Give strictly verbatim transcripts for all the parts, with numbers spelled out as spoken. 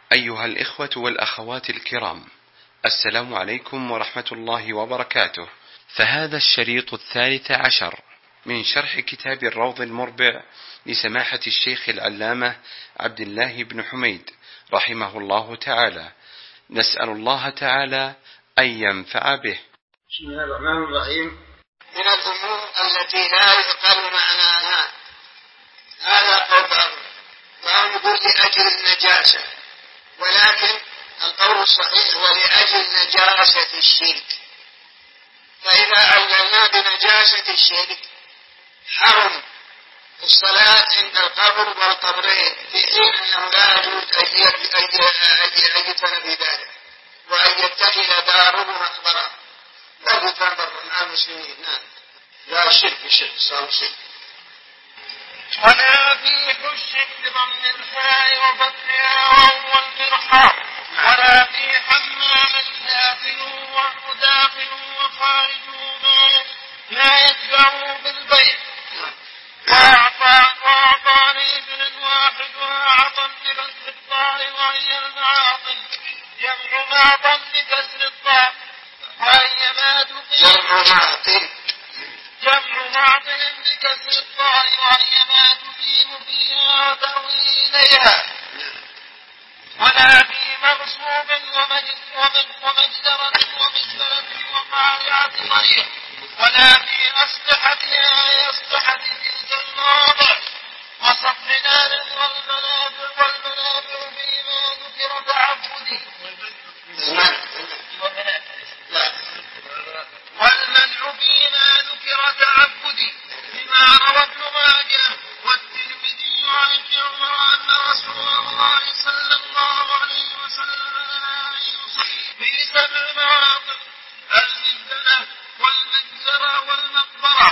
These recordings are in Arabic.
أيها الإخوة والأخوات الكرام، السلام عليكم ورحمة الله وبركاته. فهذا الشريط الثالث عشر من شرح كتاب الروض المربع لسماحة الشيخ العلامة عبد الله بن حميد رحمه الله تعالى، نسأل الله تعالى أن ينفع به. بسم الله الرحمن الرحيم. من الأمور التي لا يعقل معناها هذا قول بعض، وهم يقول لأجل النجاسة، ولكن القول الصحيح هو لأجل نجاسة الشرك. فإذا عللنا بنجاسة الشرك حرم الصلاة عند القبر والقبرين، في حين أنه لا يجوز أن يتنبي ذلك وأن يتخذ داره مقبرة بل يتنبر مع المسلمين. نعم، لا شرك الشرك صار شرك. ولا في الشرك بضم الفاء وفتحها وهو المرحاض، ولا في حمام داخل وداخل وخارج ما يتبعه بالبيت. وأعطى وأعطى لابن واحدها عطا بكسر الطاء وهي المعاطي، جمع معطا بكسر الطاء وهي ما جمع معطل جمع معطل بكسر الطاء وهي ما تقيم فيها وتأوي إليها. ولا في مغصوب ومجدرة ومزبلة وقارعة طريق، ولا في أسلحتها أسلحة تلك المواضع وصف نار والمنابع والمنابع فيما ذكر تعبدي، والمنع فيما ذكر تعبدي، بما روى ابن ماجه والترمذي عن ابن عمر أن رسول الله صلى الله عليه وسلم يصلي في سبع مواقف: المزبلة والمجزرة والمقبرة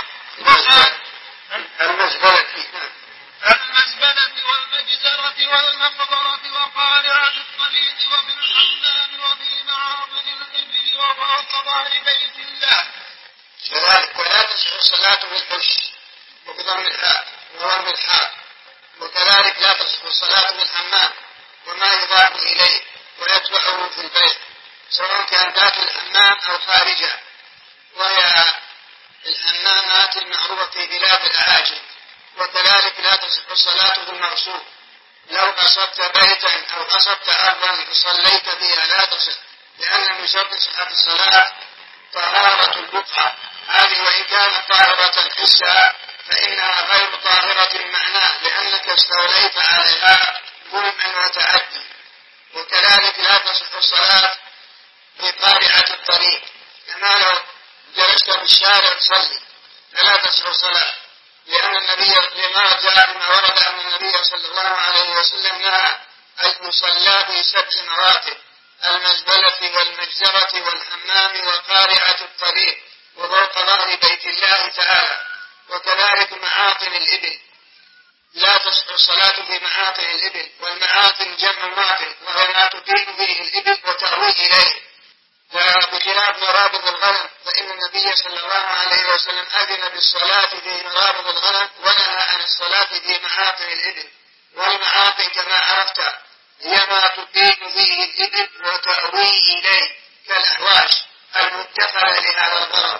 المزبلة والمجزرة والمقبرة وقارعة الطريق وفي الحمام وفي معاطن الإبل وفوق ظهر بيت الله. كذلك ولا تصح الصلاة بالحش وبضم الحاء وضم الحاء، وكذلك لا تصح الصلاة بالحمام وما يضاف إليه ويتبعه في البيت، سواء كان داخل الحمام أو خارجه، وهي الحمامات المعروفة في بلاد الأعاجم. وكذلك لا تصح الصلاة بالمغصوب، لو أصبت بيتا أو أصبت أرضا وصليت بها لا تصح، لأن من شرط صحة الصلاة طهارة البقعة، هذه وإن كانت طاهرة حسها فإنها غير طاهرة معناه، لأنك استوليت عليها ظلما وتعدي. وكذلك لا تصح الصلاة بقارعة الطريق، كما لو جلست في الشارع تصلي فلا تصح الصلاة، لأن النبي لما جاء ما ورد أن النبي صلى الله عليه وسلم نهى أن يصلى في سبع مراتب: المزبلة والمجزرة والحمام وقارعة الطريق وفوق ظهر بيت الله تعالى. وكذلك معاطن الإبل، لا تصح الصلاة في معاطن الإبل، والمعاطن جمع معطن وهو ما تقيم به الإبل وتأوي إليه. وبخلاف مرابض الغنم فإن النبي صلى الله عليه وسلم أذن بالصلاة في مرابض الغنم ونهى عن الصلاة في معاطن الإبل. والمعاطن كما عرفت هي ما تقيم به الإبل وتأوي إليه كالأحواش المتخذة لهذا الغرض.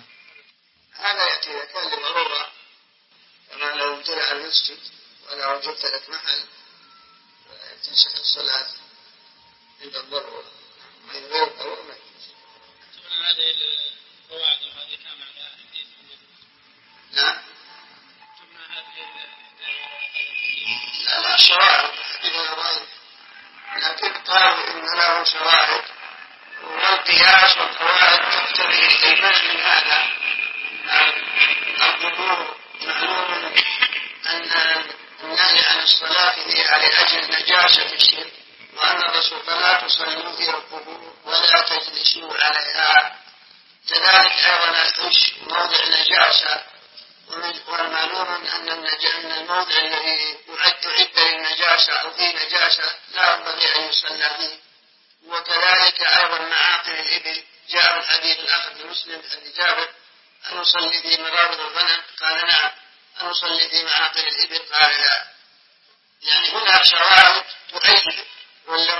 هذا يأتي إذا كان لضرورة، كما لو امتلأ المسجد ولا وجدت لك محل تصح الصلاة عند الضرورة من غير ضرورة ما يجوز. هذه القواعد وهذه كان على حديث نعم. لا لا شواهد حديثنا ضعيف، لكن قالوا إن له شواهد، والقياس والقواعد تقتضي الإيمان من هذا. الظهور معلوم أن النهي عن الصلاة فيها لأجل نجاسة الشرك، وأن الرسول لا تصلوا في القبور ولا تجلسوا عليها. كذلك أيضا الحش موضع نجاسة، والمعلوم أن الموضع الذي يعد للنجاسة أو فيه نجاسة لا ينبغي أن يصلى فيه. وكذلك أيضا معاطن الإبل، جاء الحديث الآخر لمسلم عن جابر: أن نصلي في مرابض الغنم؟ قال نعم. أن نصلي في معاطن الإبل؟ قال لا. يعني هنا شواهد تؤيد، والأمور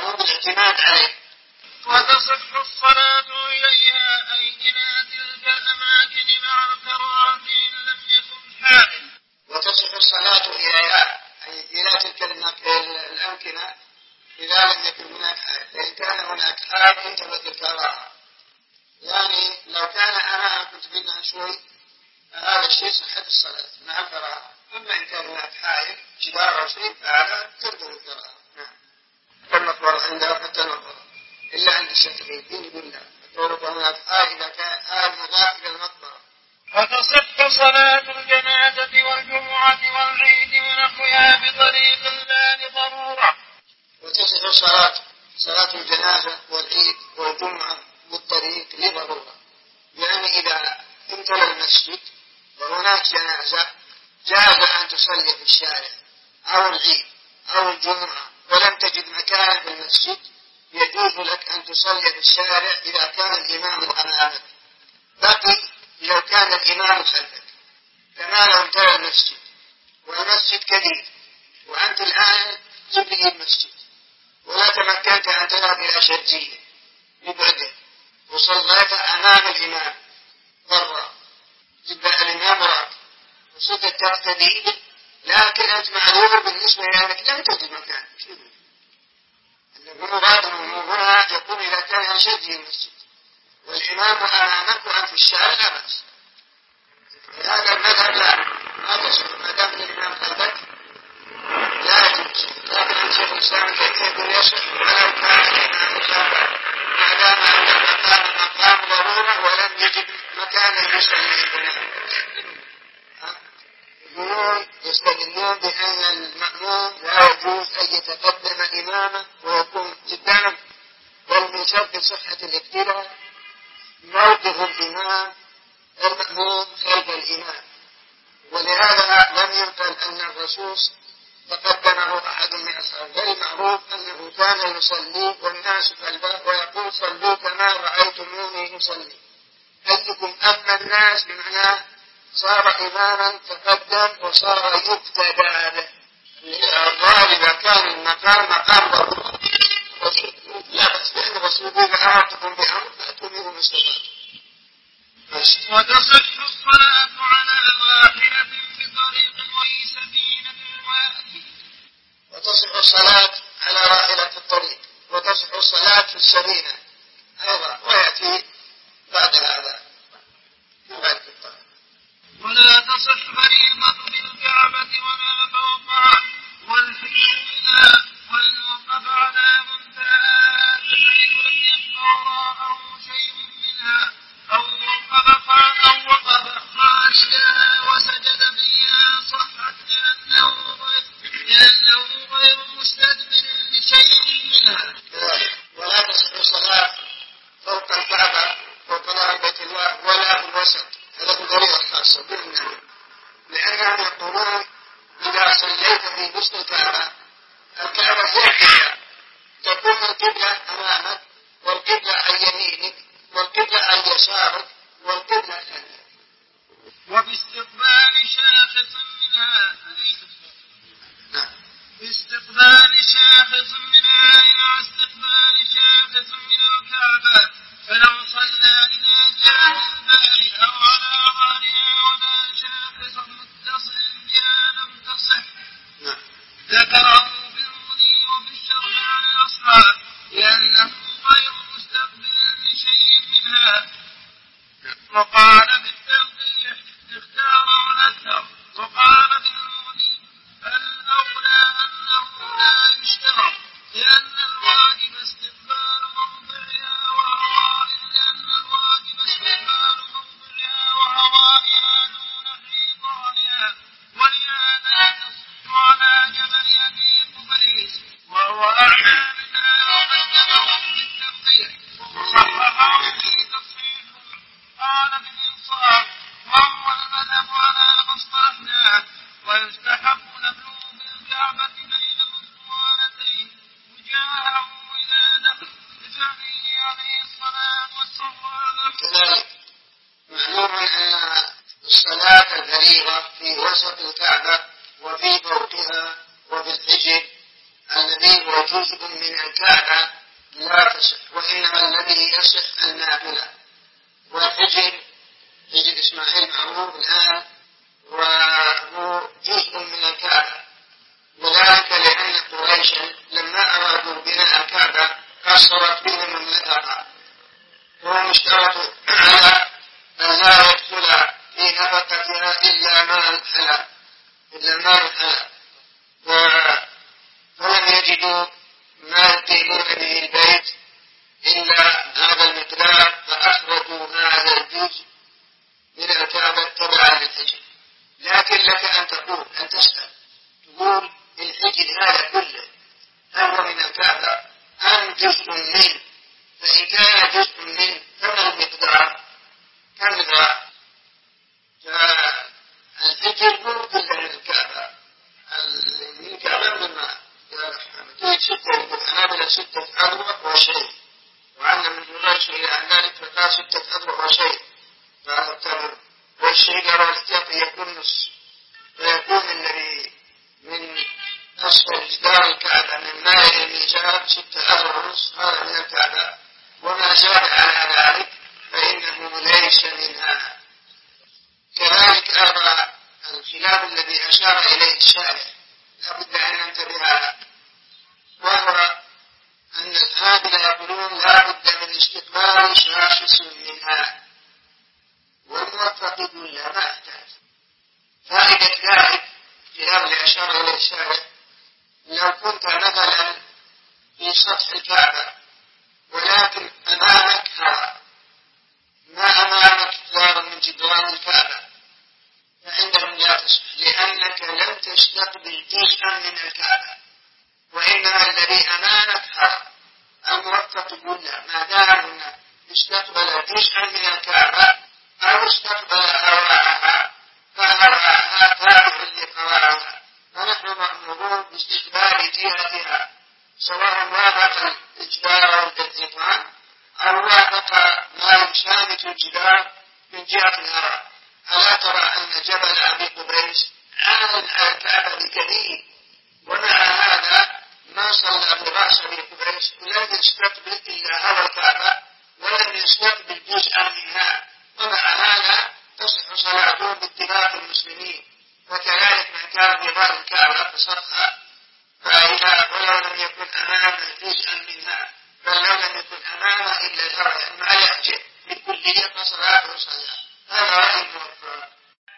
والاعتماد عليه. وتصح الصلاة إليها أي إلى تلك الأماكن مع الكراهة إن لم يكن حائل. وتصح الصلاة إليها أي إلى تلك الأمكنة إذا لم يكن هناك حائل، فإن كان هناك حائل انتبه الكراهة. يعني لو كان أمامك كنت منها شوي هذا الشيء صحة الصلاة مع الكراهة. أما إن كان هناك حائل جدار أو شيء فهذا ترجو الكراهة. نعم. فالمقبرة عندها حتى نظر إلا عند الشافعي يقول لا الطرق هناك حائل إذا كان حائل مضاف إلى المقبرة. وتصح صلاة الجنازة والجمعة والعيد ونحوها بطريق لا لضرورة. وتصح صلاة صلاة الجنازة والعيد والجمعة بالطريق لضرورة، يعني إذا امتلأ المسجد وهناك جنازة جاز أن تصلي في الشارع أو العيد أو الجمعة ولم تجد مكان في المسجد، يجوز لك أن تصلي في الشارع إذا كان الإمام أمامك. بقي لو كان الإمام خلفك، كما لو امتلأ المسجد والمسجد كبير وأنت الآن تبني المسجد ولا تمكنت أن تذهب إلى شرجية يبعده وصليت أمام الإمام برا، تبقى الإمام راك وصلت تقتدي، لكن أنت معذور بالنسبة لأنك لم تجد مكان. المراد هنا يكون إذا كان شرجي المسجد والإمام أمامك وأنت في الشارع لا بأس. هذا المذهب لا ما تصح ما دام الإمام خلفك لا يجوز، لكن الشيخ الإسلام يقول يصح ولو كان الإمام خلفك ما دام أن المقام مقام ضرورة ولم يجد مكانا يصلي بناء. يقولون يستدلون بأن المأموم لا يجوز أن يتقدم إمامه ويكون قدامه، بل من شرط صحة الاقتداء موقف الإمام المأموم خلف الإمام. ولهذا لم ينقل أن الرسول تقدمه أحد من أصحابه، بل المعروف أنه كان يصلي والناس خلفه ويقول صلوا كما رأيتموني يصلي. أيكم أما الناس بمعناه صار إماما تقدم وصار يقتدى به. الغالب كان المقام مقام ضروري لا بس لأن الرسول إذا أمرتكم بأمر فأتوا منه ما استطعتم. وتصح الصلاة على واحدة بطريق وفي سفينة ويأتي. وتصح الصلاة على راحلة الطريق، وتصح الصلاة في السفينة أيضا ويأتي بعد هذا بعد الطريق. ولا تصح فريضة بالكعبة ولا فوقها والحجر إلى وإن وقف على منتهى بحيث لم يبقى وراءه شيء منها أو وقف أو وقف خارجها وسجد فيها صحت لأنه لأنه غير مستدبر لشيء منها. ولا تصح الصلاة فوق الكعبة فوق نار بيت الله ولا في الوسط، هذا بطريقة خاصة بالنسبة لأنهم يقولون إذا صليت في وسط الكعبة الكعبة هي القبلة، تكون القبلة أمامك والقبلة عن يمينك والقبلة عن يسارك والقبلة خلفك. وباستقبال شاخص منها باستقبال شاخص منها إلى استقبال شاخص من الكعبة، فلو صلى إلى جهة الباب أو على ظهرها ولا شاخص متصل بها لم تصح. ذكره في المغني وفي الشرح عن الأصحاب لأنه غير مستقبل لشيء منها. وقال بالتوضيح اختاره الأكثر، وقال في المغني الأولى أنه لا يشترط لأن الواجب استقبال موضعها وهوائها لأن الواجب استقبال موضعها وهوائها دون حيطانها، ولهذا تصح على جبل أبي قبيس وهو أعلى منها وقدمه بالتوضيح صححه في تصحيح. قال بالإنصاف وهو المذهب على ما اصطلحناه، ويستحب نبلغ بالكعبة بين الأسطوانتين وجاهه إلى دخل بفعله عليه الصلاة والسلام. كذلك معلوم أن الصلاة الفريضة في وسط الكعبة وفي فوقها وفي الحجر الذي هو جزء من الكعبة لا تصح، وإنما الذي يصح النافلة. والحجر حجر إسماعيل معروف الآن وهو جزء من الكعبة، وذلك لأن قريشا لما أرادوا بناء الكعبة قصرت بهم النفقة، وهم اشترطوا على أن لا يدخل في نفقتها إلا مال الحلال إلا مال الحلال، فلم يجدوا ما يقيمون به البيت إلا هذا المقدار، فأخرجوا هذا الجزء من الكعبة تبعا للحجر. لكن لك أن تقول أن تسأل تقول الحجر هذا كله هو من الكعبة أم جزء منه؟ فإن كان جزء منه فما المقدار؟ كم ذراع؟ فالحجر هو كله من الكعبة، من الكعبة من الماء تجد ستة أنابل ستة أذرع وشيء، وعنا من جريش إلى أن ذلك فقال ستة أذرع وشيء، والشيء يرى الاحتياطي يكون نص، فيكون الذي من أسفل جدار الكعبة من ماء الميزاب ستة أذرع ونص هذا من الكعبة، وما زاد على ذلك فإنه ليس منها. كذلك أرى الخلاف الذي أشار إليه الشارع لابد أن ننتبه له، وهو أن الحامل يقولون لا بد من استقبال شاخص منها، والموفق يقول لا ما أحتاج. فائدة ذلك خلاف اللي أشار إليه الشارع، لو كنت مثلا في سطح الكعبة ولكن أمامك هواء، ما أمامك جدار من جدران الكعبة، فعندهم لا تصح، لأنك لم تستقبل جزءا من الكعبة، وإنما الذي أمامك هواء. الموفق يقول لا، ما دام استقبل جزءا من الكعبة أو استقبل هواءها فهواءها تابع لقواعدها، فنحن مأمورون باستقبال جهتها، سواء وافق الجدار والجدران أو وافق ما يشامت الجدار من جهة الهواء. ألا ترى أن جبل أبي قبيس عن الكعبة بكثير، ومع هذا ما صلى برأس أبي قبيس ولم يستقبل إلا هوى الكعبة ولم يستقبل جزءا منها، ومع هذا تصح صلاته باتفاق المسلمين. وكذلك من كان بغير الكعبة فصرها، فإذا ولو لم يكن أمامه جزءا منها، بل لو لم يكن أمامه إلا الهوى ما يأتي بالكلية فصلاته صلاة. هذا رأي الموفق.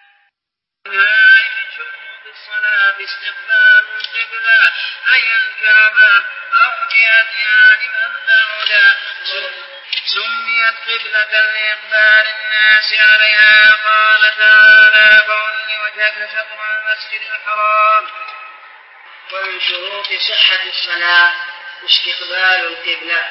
من شروط الصلاة استقبال القبلة أي الكعبة أو جهتها لمن بعد، سميت قبلة لإقبال الناس عليها. قال تعالى: فول وجهك شطر المسجد الحرام. ومن شروط صحة الصلاة استقبال القبلة،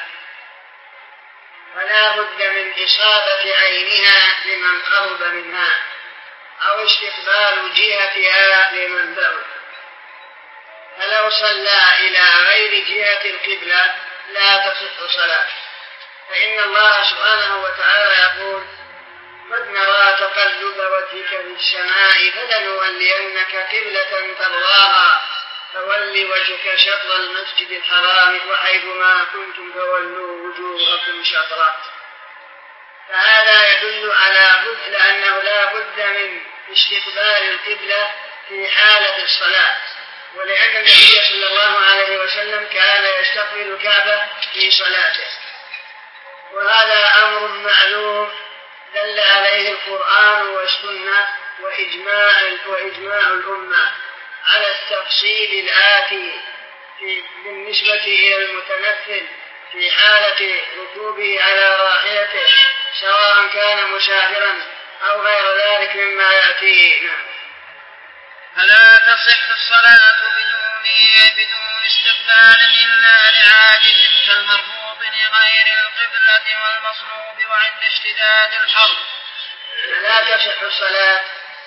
ولا بد من إصابة عينها لمن قرب منها أو استقبال جهتها لمن بعد. فلو صلى إلى غير جهة القبلة لا تصح صلاة، فإن الله سبحانه وتعالى يقول: قد نرى تقلب وجهك في السماء فلنولينك قبلة ترضاها فول وجهك شطر المسجد الحرام وحيثما كنتم فولوا وجوهكم شطره. فهذا يدل على بد لأنه لا بد من استقبال القبلة في حالة الصلاة، ولأن النبي صلى الله عليه وسلم كان يستقبل الكعبة في صلاته، وهذا أمر معلوم دل عليه القرآن والسنة وإجماع, وإجماع الأمة على التفصيل الآتي بالنسبة إلى المتنفل في حالة ركوبه على راحلته سواء كان مسافرا أو غير ذلك مما يأتينا. فلا تصح الصلاة بدون بدون استقبال إلا لعاجز كالمرفوض لغير القبلة والمصلوب وعند اشتداد الحر. فلا تصح الصلاة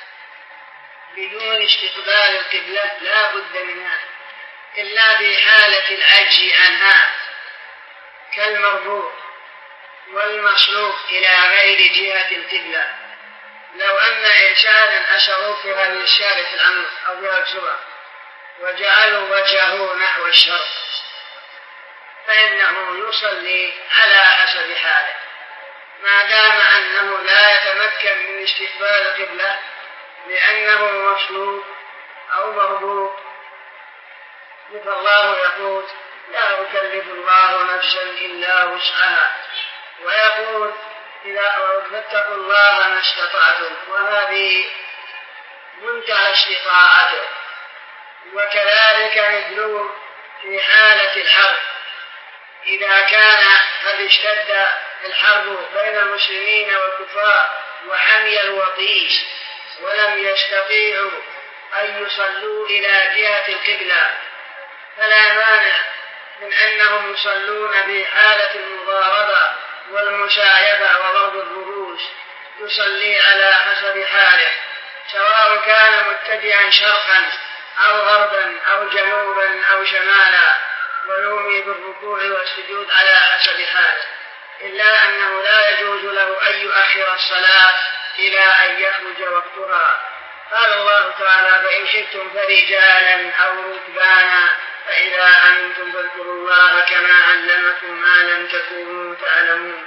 بدون استقبال القبلة لا بد منها إلا في حالة العجز عنها كالمرفوض والمصلوب إلى غير جهة القبلة. لو أن إنسانا أشروا في هذه الشارع في الأمر أو بها الجرى وجعلوا وجهه نحو الشرق فإنه يصلي على حسب حاله ما دام أنه لا يتمكن من استقبال القبلة لأنه مصلوب أو مربوط. فالله يقول لا يكلف الله نفسا إلا وسعها، ويقول فاتقوا الله ما استطعتم، وهذه منتهى استطاعته. وكذلك مثله في حالة الحرب، إذا كان قد اشتد الحرب بين المسلمين والكفار وحمي الوطيس ولم يستطيعوا أن يصلوا إلى جهة القبلة، فلا مانع من أنهم يصلون في حالة المضاربة والمشايبة وضرب الرؤوس، يصلي على حسب حاله سواء كان متجها شرقا أو غربا أو جنوبا أو شمالا، ويومي بالركوع والسجود على حسب حاله، إلا أنه لا يجوز له أن يؤخر الصلاة إلى أن يخرج وقتها. قال الله تعالى فإن خفتم فرجالا أو ركبانا فإذا أمنتم فاذكروا الله كما علمكم ما لم تكونوا تعلمون.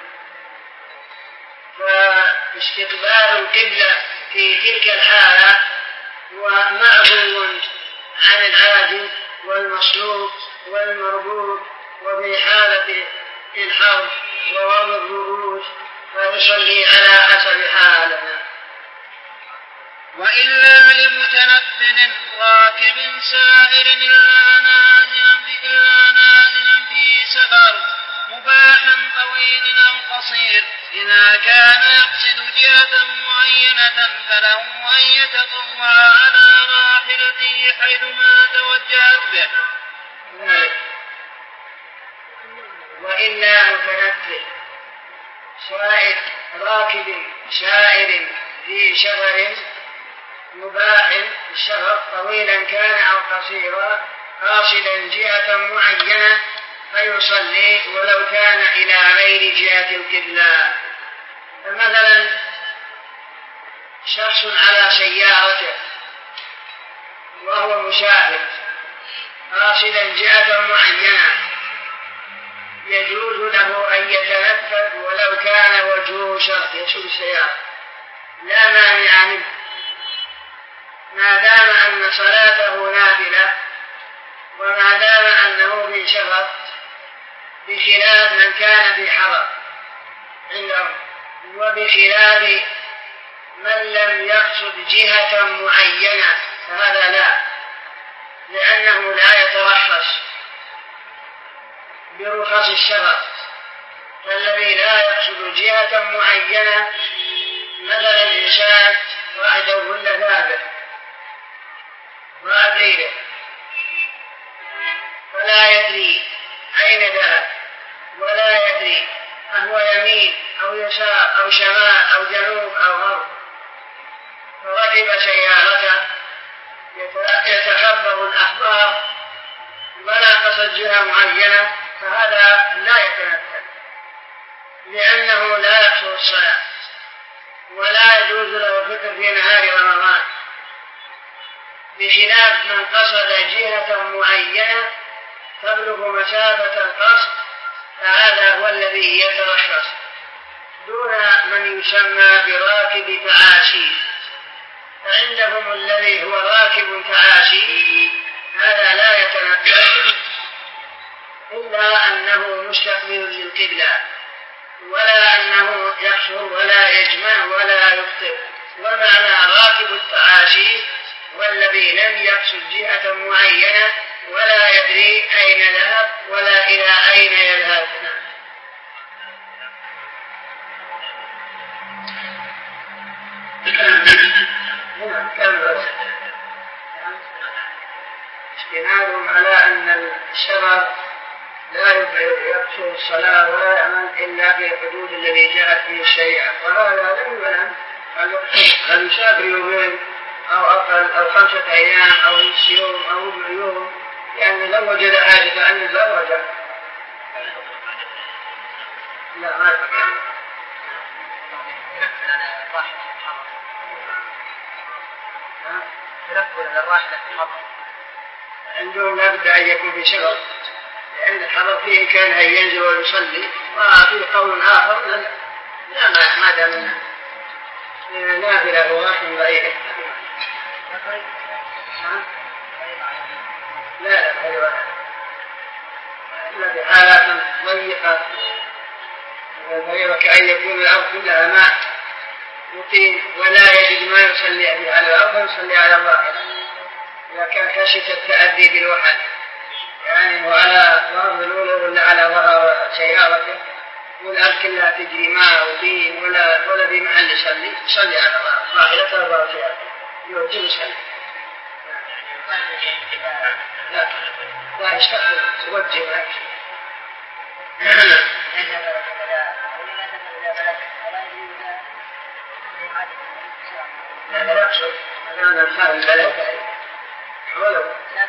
فاستقبال القبلة في تلك الحالة هو معفو عن العاجز والمصلوب والمربوط، وفي حالة الحرب ووضع الرؤوس فيصلي على حسب حالنا. وإلا لمتنفل راكب سائر إلا نازلا إلا نازلا في سفر مباحا طويل أو قصير، إذا كان يقصد جهة معينة فله أن يتطوع على راحلته حيثما توجهت به. وإلا متنفل سائر راكب سائر في سفر مباح السفر طويلا كان أو قصيرا قاصدا جهة معينة فيصلي ولو كان إلى غير جهة القبلة. فمثلا شخص على سيارته وهو مسافر قاصدا جهة معينة يجوز له أن يتنفل ولو كان وجهه شرق يسوق السيارة، لا مانع منه ما دام أن صلاته نافلة وما دام أنه في سفر، بخلاف من كان في حضر عندهم، وبخلاف من لم يقصد جهة معينة فهذا لا، لأنه لا يترخص برخص السفر. فالذي لا يقصد جهة معينة مثلا الإنسان واحد ولا ثابت وأدري فلا يدري أين ذهب ولا يدري أهو يمين أو يسار أو شمال أو جنوب أو غرب، فركب سيارته يتخبر الأخبار ولا قصد جهة معينة، فهذا لا يتنفل لأنه لا يقصد الصلاة ولا يجوز له الفكر في نهار رمضان، بخلاف من قصد جهة معينة تبلغ مسافة القصد، فهذا هو الذي يترخص دون من يسمى براكب تعاشي. فعندهم الذي هو راكب تعاشي هذا لا يتنفل إلا أنه مستقبل للقبلة ولا أنه يقصر ولا يجمع ولا يخطئ. ومعنى راكب التعاشي والذي لم يقصد جهة معينة ولا يدري أين ذهب ولا إلى أين يذهب. استنادهم على أن السفر لا يقصر الصلاة ولا يعمل إلا في الحدود الذي جاءت به الشريعة، وهذا لم يعلم هل يسافر يومين أو أقل أو خمسة أيام أو نصف يوم أو ربع يوم، يعني لو وجد حاجة أن لا رجع. لا ما يفعل. تنفل للراحلة في الحضر عندهم لا بد أن يكون في شغل لأن الحضر فيه إمكانه أن ينزل ويصلي، وفي قول آخر لا لا ما دام من نافلة رواح بعيدة. لا لا خير إلا بحالات ضيقة غير كأن يكون الأرض كلها ماء يقيم ولا يجد ما يصلي به على الأرض يصلي على الظاهر إذا كان خشية التأذي بالوحل، يعني وعلى ظهر الأولى ولا على ظهر سيارته والأرض كلها تجري ماء وطين ولا ولا في محل يصلي يصلي على ظاهرته وظهر سيارته يوجب يصلي. لا لا يستقبل توجه معك. لا لا أقصد أنا أفهم البلد ولو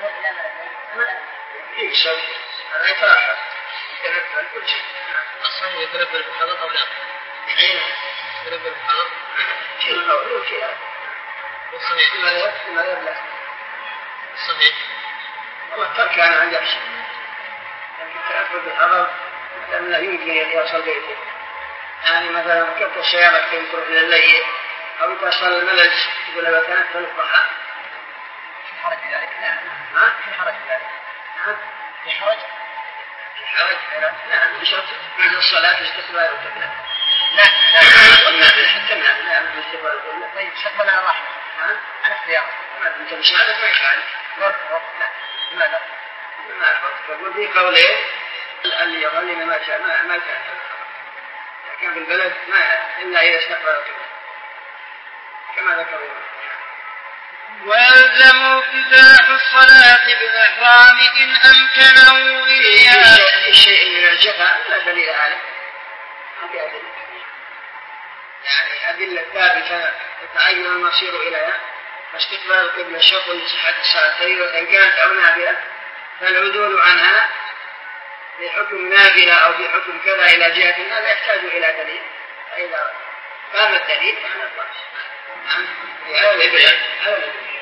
يكسب هذا يتراحل يتنبه كل شيء. أصلا يتنبه بالحضر أو لا؟ أين؟ يتنبه بالحضر؟ في القول وفيها والصحيح؟ ما يبلغ الصحيح والله الترك أنا عندي أحسن، لكن التنبه بالحضر لأن لا يمكن يصل بيته. يعني مثلا ركبت السيارة كي تروح لليل أو تصل الملج تقول لها كانت في الضحى في حرج ذلك؟ نعم. ها؟ في حرج ذلك؟ نعم. في حرج؟ في حرج؟ نعم. بشرط بعد الصلاة استقبال القبلة. لا لا. قلنا حتى نعم نعم باستقبال القبلة. طيب استقبل على الرحمة. ها؟ على اختيار. ما أنت مش عارف ما يخالف. لا لا. لماذا؟ ما أعرف. فقول في قولين اللي يظل ما شاء ما ما كان. لكن في البلد ما إلا إذا استقبل القبلة. كما ذكروا. ويلزم افتتاح الصلاة بالإحرام إن أمكنه إليها. في شيء من الجفا لا دليل عليه. ما في أدلة. يعني أدلة ثابتة تتعين المصير إليها، فاستقبال القبلة شرط لصحة الصلاة فريضة إن كانت أو نافلة، فالعدول عنها بحكم نافلة أو بحكم كذا إلى جهة هذا يحتاج إلى دليل، فإذا قام الدليل فعلى الله. نعم. هذا الإبلاغ. هذا الإبلاغ.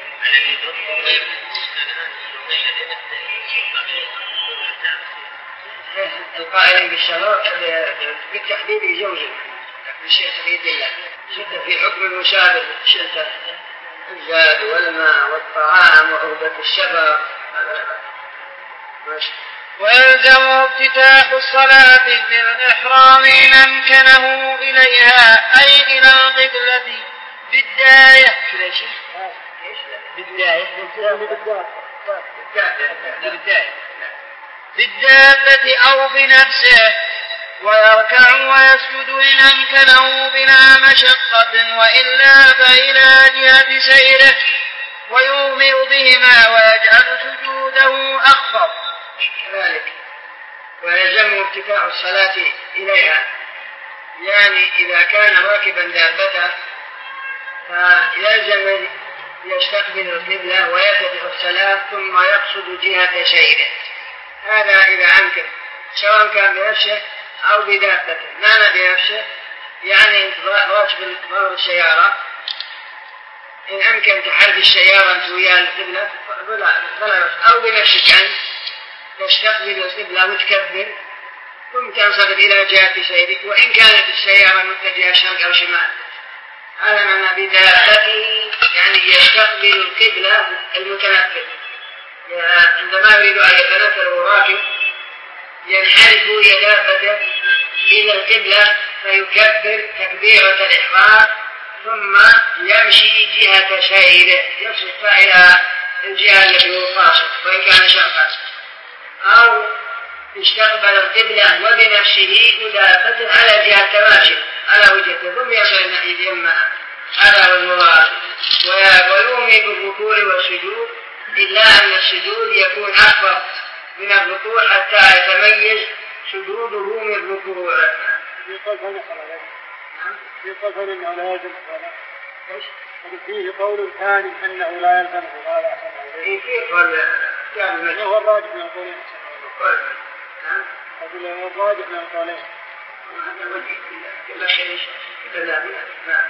القائلين بالشرط بالتحديد يجوز الشيء تقييد الله شتى في حكم المشابه شتى الزاد والماء والطعام وعربة الشفر هذا لا بأس. ويلزم افتتاح الصلاة بالإحرام إن أمكنه إليها أي إلى القبلة بالداية. بالداية بالداية بالدابة أو بنفسه، ويركع ويسجد إن أمكنه بلا مشقة، وإلا فإلى جهة سيره، ويؤمر بهما ويجعل سجوده أخفض. كذلك ويلزم افتتاح الصلاة إليها، يعني إذا كان راكبا دابته فيلزم يستقبل القبلة ويفتح الصلاة ثم يقصد جهة سيره، هذا إذا أمكن سواء كان بنفسه أو بدابته. معنى بنفسه يعني راكب السيارة إن أمكن تحرك السيارة أنت ويا القبلة أو بنفسك أنت تستقبل القبلة وتكبر ثم تنصرف إلى جهة سيرك وإن كانت السيارة متجهة شرق أو شمال. هذا معنى بدابته، يعني يستقبل القبلة المتنفذ. عندما يريد أن يتنفذ وراكب ينحرف يدابته إلى القبلة فيكبر تكبيرة الإحرام ثم يمشي جهة سيره يصف إلى الجهة التي هو قاصد وإن كان شرقا، أو استقبل القبلة وبنفسه مدابة على جهة تماشي على وجهته ثم يصل يمها. هذا هو المراد. ويؤمن بالركوع والسجود إلا أن السجود يكون أكبر من الركوع حتى يتميز سجوده من الركوع. يقول أنه لا يلزم الصلاة. إيش؟ فيه قول ثاني أنه لا يلزم الصلاة. إيه فيه قول ثاني. هو الراجح من القولين. نعم. أقول هو الراجح من القولين. هذا وجه كل شيء كذا. نعم.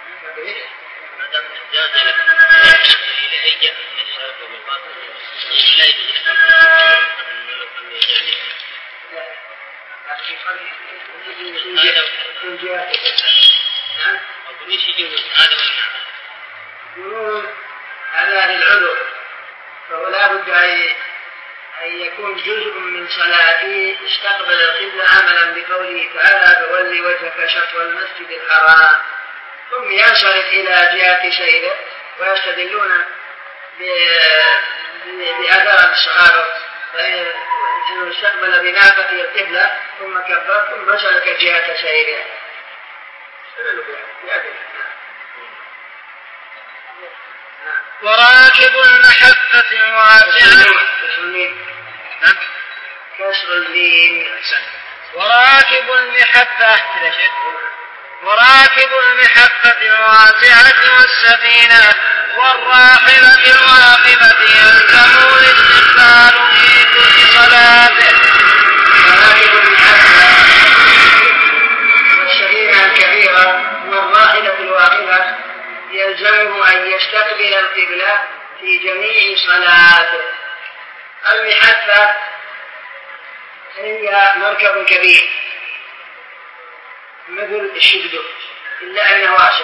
يقولون هذا للعذر، فهو لا بد أن يكون جزء من صلاته استقبل القبلة عملا بقوله تعالى فولي وجهك شطر المسجد الحرام، ثم ينصرف إلى جهة سيره، ويستدلون بأثر الصحابة فإنه استقبل بناقته القبلة ثم كبر ثم سلك جهة سيره. وراكب المحبة الواسعة كسر الميم وراكب المحبة وراكب المحبة الواسعة والسفينة والراحلة الواقفة يلزم الاستقبال في كل صلاة. وراكب المحبة والسفينة الكبيرة والراحلة الواقفة يلزمه أن يستقبل القبلة في جميع صلاته. المحبة هي مركب كبير مثل الشدد إلا أنه واسع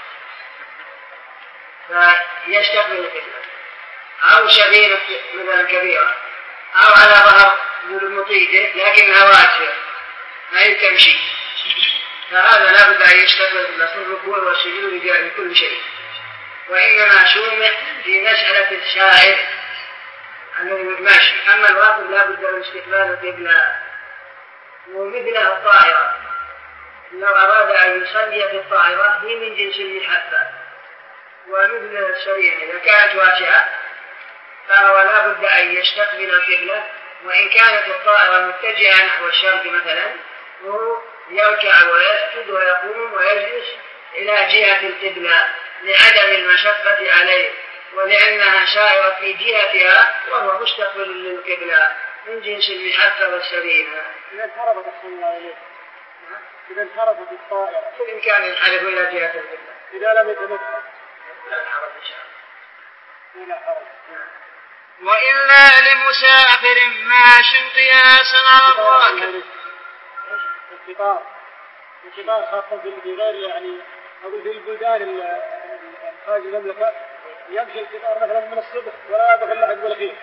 فيستقبل القبلة، أو سفينة مثلا كبيرة، أو على ظهر مطيته لكنها واسعة ما يتمشي، فهذا لا بد أن يستقبل في الركوع والسجود لكل شيء. وإنما شومع في مسألة السائر أنه ماشي، أما الواقف لا بد من استقبال القبلة. ومثلها الطائرة لو أراد أن يصلي في الطائرة هي من جنس المحبة. ومثل السرير إذا كانت واسعة فهو لا بد أن يستقبل القبلة، وإن كانت الطائرة متجهة نحو الشرق مثلا وهو يركع ويسجد ويقوم ويجلس إلى جهة القبلة لعدم المشقة عليه، ولأنها سائرة في جهتها وهو مستقبل للقبلة من جنس المحبة والسفينة. إذا انحرفت أحسن الله إليك، إذا انحرفت الطائرة بإمكان ينحرف إلى جهة القبلة إذا لم يتمكن لا حرج إن شاء الله. لا حرج. وإلا لمسافر ماش قياسا على الراكب. القطار القطار خاصة في غير يعني أقول في البلدان خارج المملكة يمشي القطار مثلا من الصبح ولا يدخل أحد ولا خير.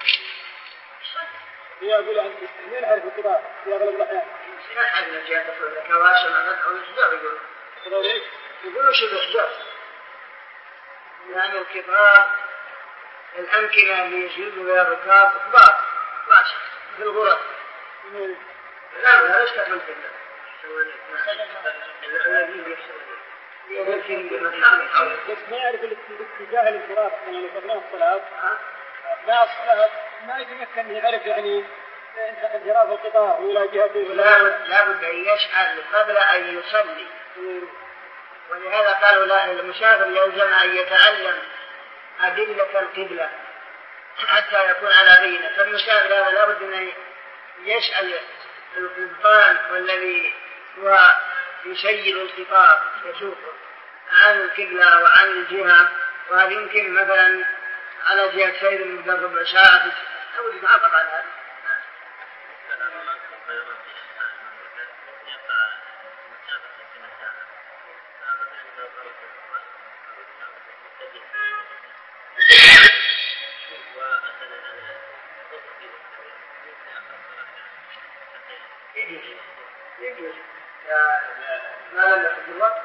هي أقول عن مين عارف القطار في أغلب الأحيان؟ ما حد من جهة الكواسم أو الحجار يقول. يقول إيش؟ يقولوا شو الحجار؟ يعني القطار الأمكنة اللي يجلبوا بها الركاب كبار واسع في الغرف. لا لا ليش تعمل كذا؟ بس ما يعرف الاتجاه الانصراف من أثناء الصلاة. أثناء الصلاة ما يتمكن يعرف يعني انحراف القطار إلى جهة. لا بد أن يسأل قبل أن يصلي، ولهذا قالوا لا المسافر يلزم أن يتعلم أدلة القبلة حتى يكون على بينة. فالمسافر هذا لا بد أن يسأل القبطان والذي هو يسير القطار يسوقه عن القبلة وعن الجهة، وهذا يمكن مثلا على جهة سير المدة ربع ساعة أو يتعاقب على هذا. يجوز ما لم يحد الوقت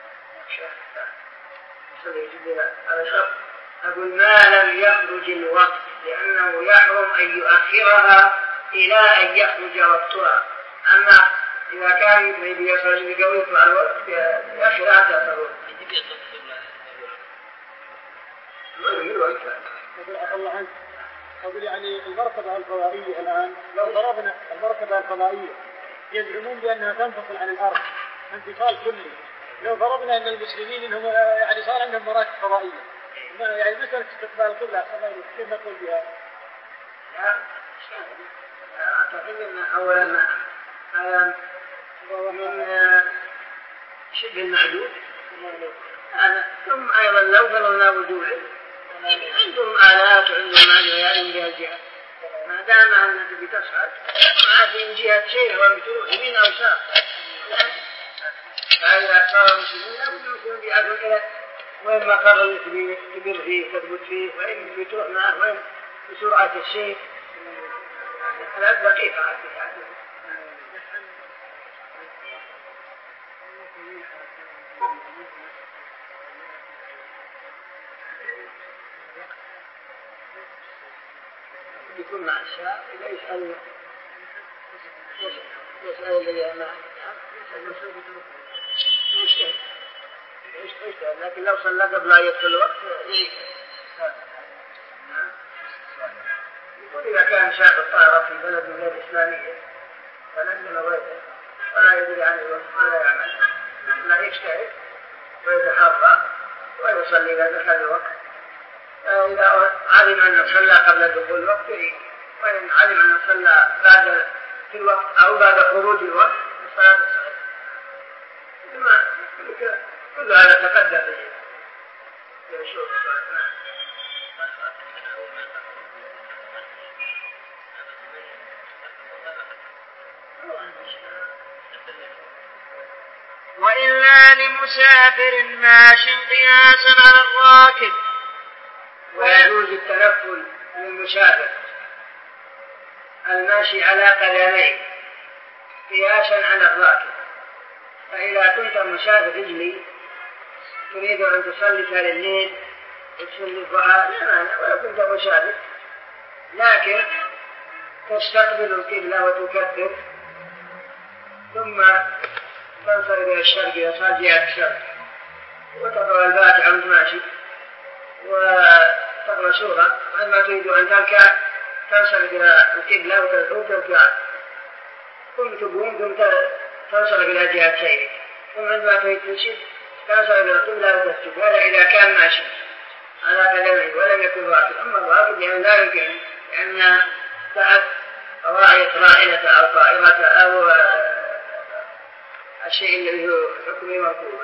على شرط أقول ما لم يخرج الوقت، لأنه يحرم أن يؤخرها إلى أن يخرج وقتها. أما إذا كان يريد يخرج بقوله على الوقت يأخر حتى تروح. الله عنك أقول يعني المركبة الفضائية الآن لو ضربنا المركبة الفضائية يزعمون بأنها تنفصل عن الأرض انفصال كلي. لو ضربنا أن المسلمين إنهم يعني صار عندهم مراكب فضائية يعني مثلا استقبال القبلة كيف نقول بها؟ أعتقد أن أولا هذا من شبه المعدود ثم أيضا لو فرضنا وجوده عندهم آلات وعندهم أدوية بها الجهة، ما دام أنك بتصعد ما في جهة شيء هو بتروح يمين أو يسار، فإذا صار المسلمين لا بد يكون بيعدون إلى وين مقر اللي تبر فيه تثبت فيه، وين بتروح معه، وين بسرعة الشيء ثلاث دقيقة يكون مع الشاء إذا يسأل يسأل الذي أمامه يشتهد يشتهد، لكن لو صلى قبل لا يدخل الوقت يقول إذا كان شاب الطائرة في بلد غير إسلامية فلن ينويته ولا يدري عن الوقت ولا يعمل، لا يجتهد ويتحرى ويصلي إذا دخل الوقت، إذا علم أن صلى قبل دخول الوقت وإن علم أن صلى بعد في الوقت أو بعد خروج الوقت الصلاة الصحيحة. كل هذا تقدم في شوف وإلا لمسافر ماش قياسا على الراكب. ويجوز التنفل للمسافر الماشي على قدميه قياسا على الراكب، فإذا كنت مسافر رجلي تريد أن تصلي في الليل وتصلي الضحى لا مانع، ولو كنت مسافر لكن تستقبل القبلة وتكبر ثم تنصر إلى الشرق إذا صار جهة الشرق وتقرأ الفاتحة وأنت ماشي وتقرأ سورة، وعندما تريد أن تركع تنصر إلى القبلة وتركع ثم تقوم ثم تنصر إلى جهة سيرك، ثم عندما تريد تنشد تنصر إلى القبلة وتسجد. هذا إذا كان ماشي على قدميه ولم يكن راكب. أما الراكب يعني لا يمكن لأن تحت راعية راحلة أو طائرة أو الشيء الذي هو حكمي مركوب.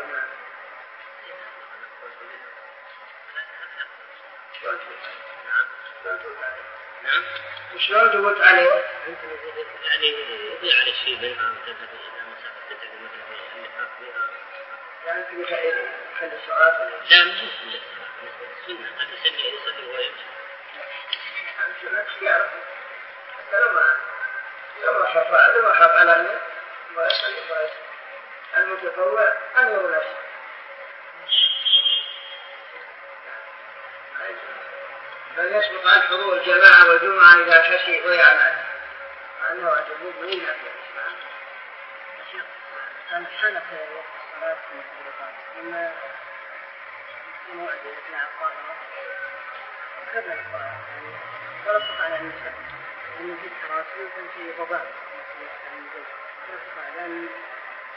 نعم. وشلون تموت عليه؟ يعني يضيع على الشيء بينها وتذهب إلى مسافة تتعب مثلا اللي فيها. يعني أنت بخير خلي السؤال. لا مش مثل السنة قد يسمي يصلي ويمشي. السنة اختيار. حتى لو ما لو ما خاف لو ما خاف على الناس ما يصلي ويصلي. المتطوع أمر نفسه. بل يسبق عن حضور الجماعة والجمعة إذا خشي ويعمل أنه أجبوب من الإسلام. الشيخ كان حالة وقت الصلاة في المحرقات لما موعد يطلع الطائرة وكذا الطائرة يعني ورفق على النساء لأنه في التراثي وكان في غباء ورفق على النساء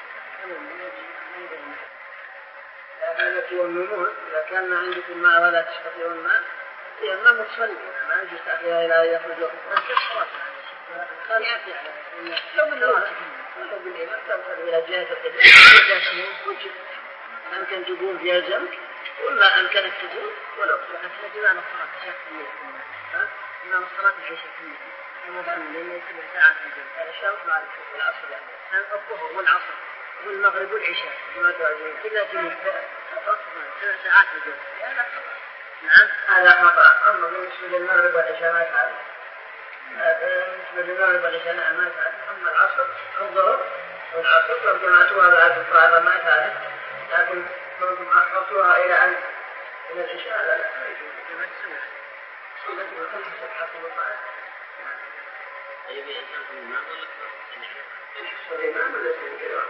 هذا تيممون إذا كان عندكم ماء ولا تستطيعون ماء تيمموا تصلي ما يجوز تأخيرها إلى يخرج وقت قال يأتي على لو بالنواس لو بالإمام تنصر إلى جهة القبلة وجب أمكن تقوم في الجنب وما أمكنك تقوم ولو حتى إمام الصلاة الشيخ كله إمام الصلاة الشيخ كله المظلم لأنه يسبع ساعات في الجنب هذا شرط مع العصر يعني الظهر والعصر والمغرب والعشاء ما تعجبين كلها تميز ثلاث ساعات في الجنب هذا نعم هذا خطأ. أما بالنسبة للمغرب والعشاء ما يفعل، بالنسبة للمغرب والعشاء ما يفعل. أما العصر الظهر والعصر لو جمعتوها بعد الصلاة ما يفعل، لكن كنتم أخرتوها إلى أن إلى العشاء لا لا ما يجوز كما تسمع سنة وخمسة سبحة وطاعة. أي بإنسان في الماء ولا في الإمام ولا في الكلام؟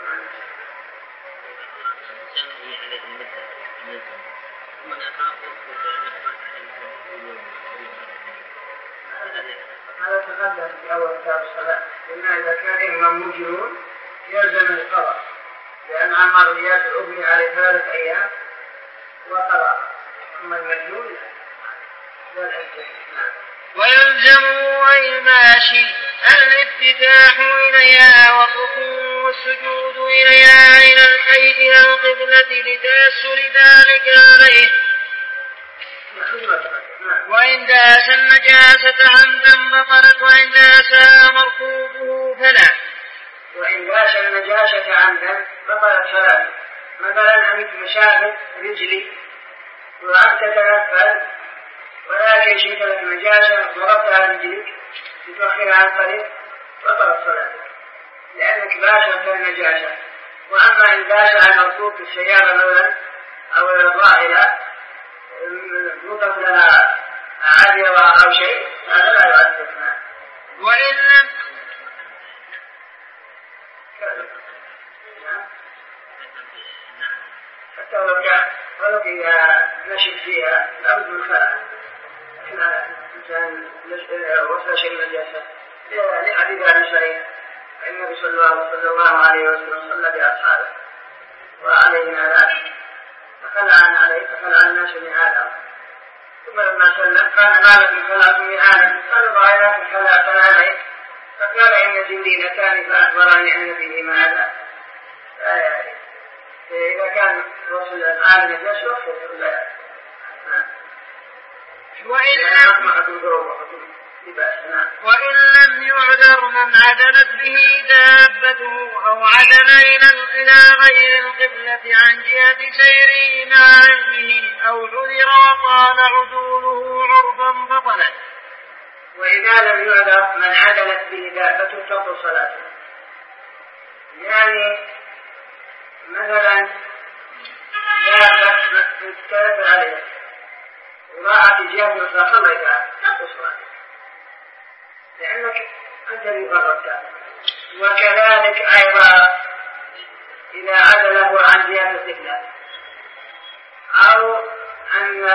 الإنسان هي عليه المدة المدة ومن أخاف هذا تقدم في أول كتاب الصلاة. قلنا إذا كان إمام مجنون يلزم القضاء لأن عمر ياسر أبني عليه ثلاثة أيام وقضاء. أما المجنون لا الأجل. ويلزم الماشي الافتتاح إليها والركوع والسجود إليها إلى الحي إلى القبلة لتأثر ذلك عليه. وإن داس النجاسة عمدا بطلت وإن داسها مركوبه فلا. وإن داس النجاسة عمدا بطلت فلا. مثلا أنت مشاهد رجلي وأنت تتنفل ولكن شئت لك نجاسة ضربتها رجلك لتؤخرها عن الطريق بطلت صلاتك لأنك باشرت النجاسة. وأما إن داس على المركوب في السيارة مثلا أو الراحلة نقف لها عادية أو شيء هذا لا يؤثر. وإن لم حتى لو كان ولو إذا نشد فيها لابد من خلع لكن هذا إنسان وصل شيء نجاسة لحديث عن شيء النبي صلى الله عليه وسلم صلى بأصحابه وعليه نعلان فخلع عليه فخلع الناس من آدم ثم لما سلم قال ما لكم خلعتم من آدم قالوا رأيناكم خلعتم عليه فقال إن جبريل أتاني فأخبرني أن فيهما هذا. إذا كان وصل الآن نجس وقفت لا. وإن وإن لم يعذر من عدلت به دابته أو عدل إلى غير القبلة عن جهة سيره مع علمه أو عذر وقال عدوله عرفا بطلت. وإذا لم يعذر من عدلت به دابته تبطل صلاته. يعني مثلا دابة تتكلم عليها وراءت جهة فخلقها تبطل صلاته لأنك أنت اللي فرطتها. وكذلك أيضا إذا عدله عن جهة القبلة أو أن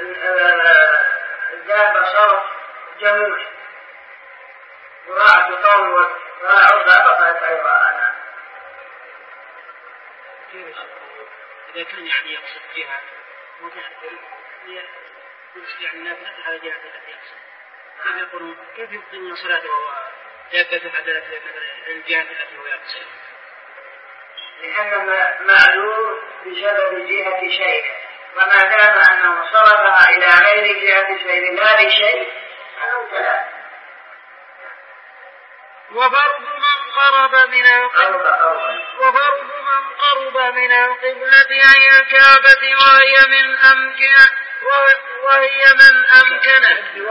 الدابة صارت جموع وراءت طول وراء بطلت أيضا. أنا إذا كان يعني يقصد جهة متأثر يعني نافذة على جهة التي يقصد كيف يقولون كيف يبطلون صلاته وهو دابة عدلت الجهة التي هو يقصد؟ لأن معلوم بسبب جهة شيء وما دام أنه صرفها إلى غير جهة شيء لا لشيء أنه ثلاث. وفرض من قرب من القبلة وفرض من قرب من القبلة أي الكعبة وهي من أمكنه وهي من أمكنه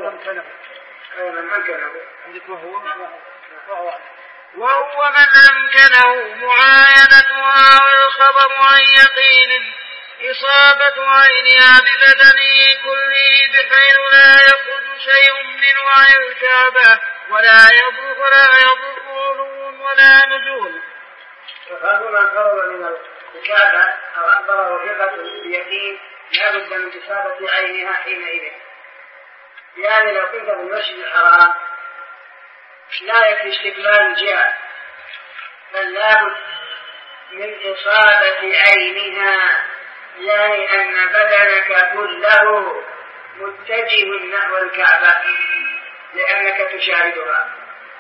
وهو من أمكنه معاينتها والخبر عن يقين إصابة عينها ببدنه كله بحيث لا يخرج شيء من وعي الكعبة ولا يضر ولا يضر علو ولا نزول. وهذا من قرب من الكعبة أو أخبره ثقة بيقين لا بد من إصابة عينها حينئذ. يعني لو كنت في المسجد الحرام لا يكفي استقبال الجهة بل لا بد من إصابة عينها يعني أن بدنك كله متجه نحو الكعبة لأنك تشاهدها.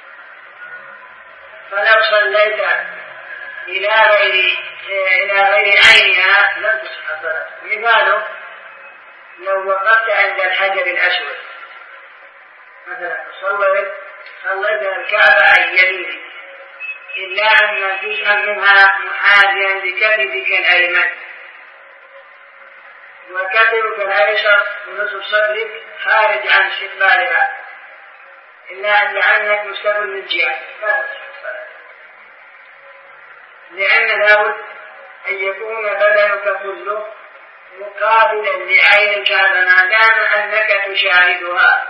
فلو صليت إلى غير إلى غير عينها لم تصح الصلاة. مثاله لو وقفت عند الحجر الأسود مثلا صليت صليت الكعبة عن يمينك إلا أن جزءا منها محاذيا لكتفك الأيمن وكتفك الأيسر ونصف صدرك خارج عن استقبالها إلا أن لعنك مستقبل من الجهة لا تصح الصلاة لأن لابد أن يكون بدنك كله مقابلا لعين الكعبة ما دام أنك تشاهدها.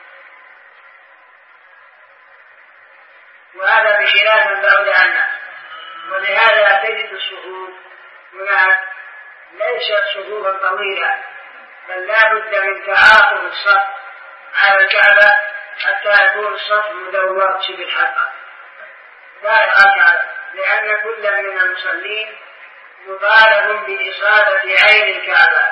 وهذا بخلاف من بعد عنه. ولهذا تجد الصفوف هناك ليست صفوفا طويلة بل لا بد من تعاقب الصف على الكعبة حتى يكون الصف مدور شبه الحلقة لا يراك لأن كل من المصلين مطالب بإصابة عين الكعبة.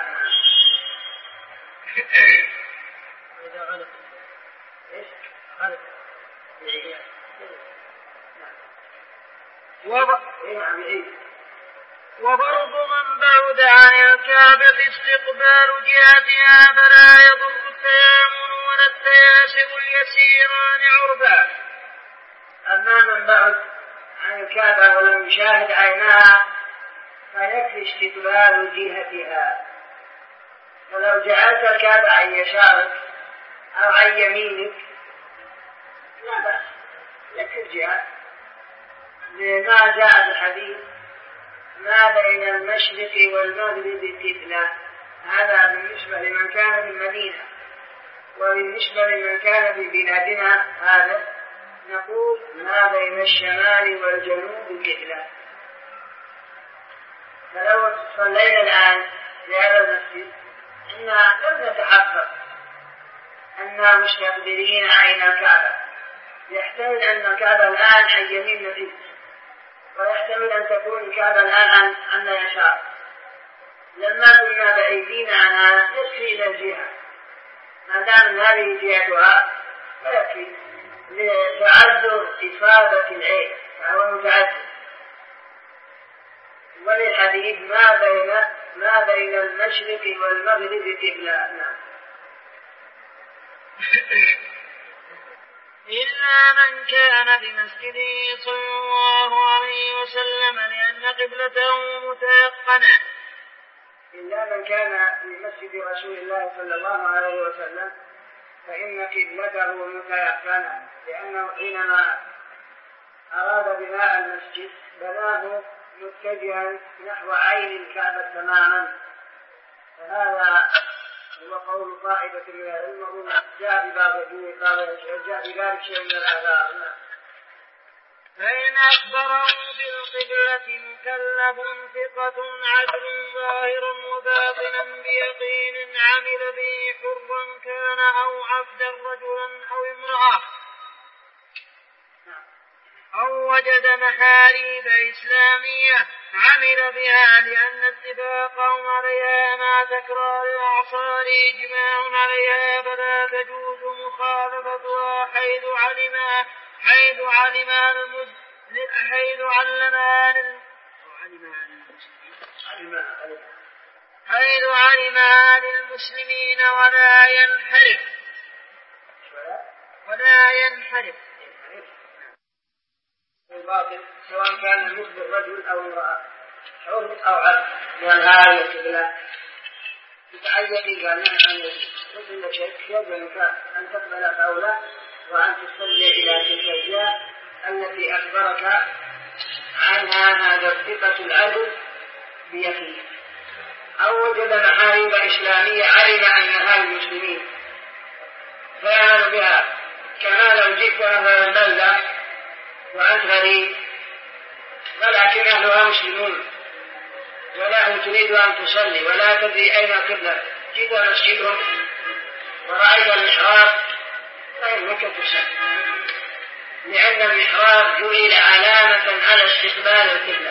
إذا غلط إيش غلط وضرب من بعد عن الكعبة استقبال جهتها فلا يضر التيامن ولا التياسر اليسيران عربا. أما من بعد عن الكعبة ولم يشاهد عينها فيكفي استقبال جهتها. فلو جعلت الكعبة عن يسارك أو عن يمينك لا بأس، يكفي الجهة، لما جاء الحديث ما بين المشرق والمغرب قبلة. هذا بالنسبة لمن كان في المدينة، وبالنسبة لمن كان في بلادنا هذا نقول ما بين الشمال والجنوب قبلة. فلو صلينا الآن في هذا المسجد إننا لم نتحقق أننا مستقبلين عين الكعبة، يحتمل أن الكعبة الآن عن يمين نفسه، ويحتمل أن تكون الكعبة الآن عن, عن يسار. لما كنا بعيدين عنها يكفي إلى الجهة، ما دام هذه جهتها فيكفي لتعذر إصابة العين فهو متعذر. وللحديث ما بين ما بين المشرق والمغرب قبلة. نعم. إلا من كان بمسجده صلى الله عليه وسلم لأن قبلته متيقنة. إلا من كان في مسجد رسول الله صلى الله عليه وسلم فإن قبلته متيقنة، لأنه حينما أراد بناء المسجد بناه متجها نحو عين الكعبة تماما. فهذا هو قول قاعدة من العلم، جاء بذلك شيء من الآثار. فإن أخبره بالقبلة مكلف ثقة عدل ظاهرا وباطنا بيقين عمل به حرا كان أو عبدا رجلا أو امرأة، أو وجد محاريب إسلامية عمل بها لأن اتفاقهم عليها مع تكرار الأعصار إجماع عليها، فلا تجوز مخالفتها حيث علما حيث علما المسلم حيث علما حيث علما للمسلمين ولا ينحرف ولا ينحرف الباطل، سواء كان المسلم رجل أو امرأة، حر أو عبد، من هذه القبلة تتعين قال نحن أن يجب لك شيء يجب أن تقبل قوله وأن تصلي إلى تلك الجهة التي أخبرك عنها هذا الثقة العدل بيقين. أو وجد محاريب إسلامية علم أنها المسلمين فيعمل بها، كما لو جئت مثلا البلدة وأنت غريب ولكن أهلها مسلمون ولا تريد أن تصلي ولا تدري أين القبلة، جئت مسجدهم ورأيت المحراب فإنك تصلي، لأن المحراب جعل علامة على استقبال القبلة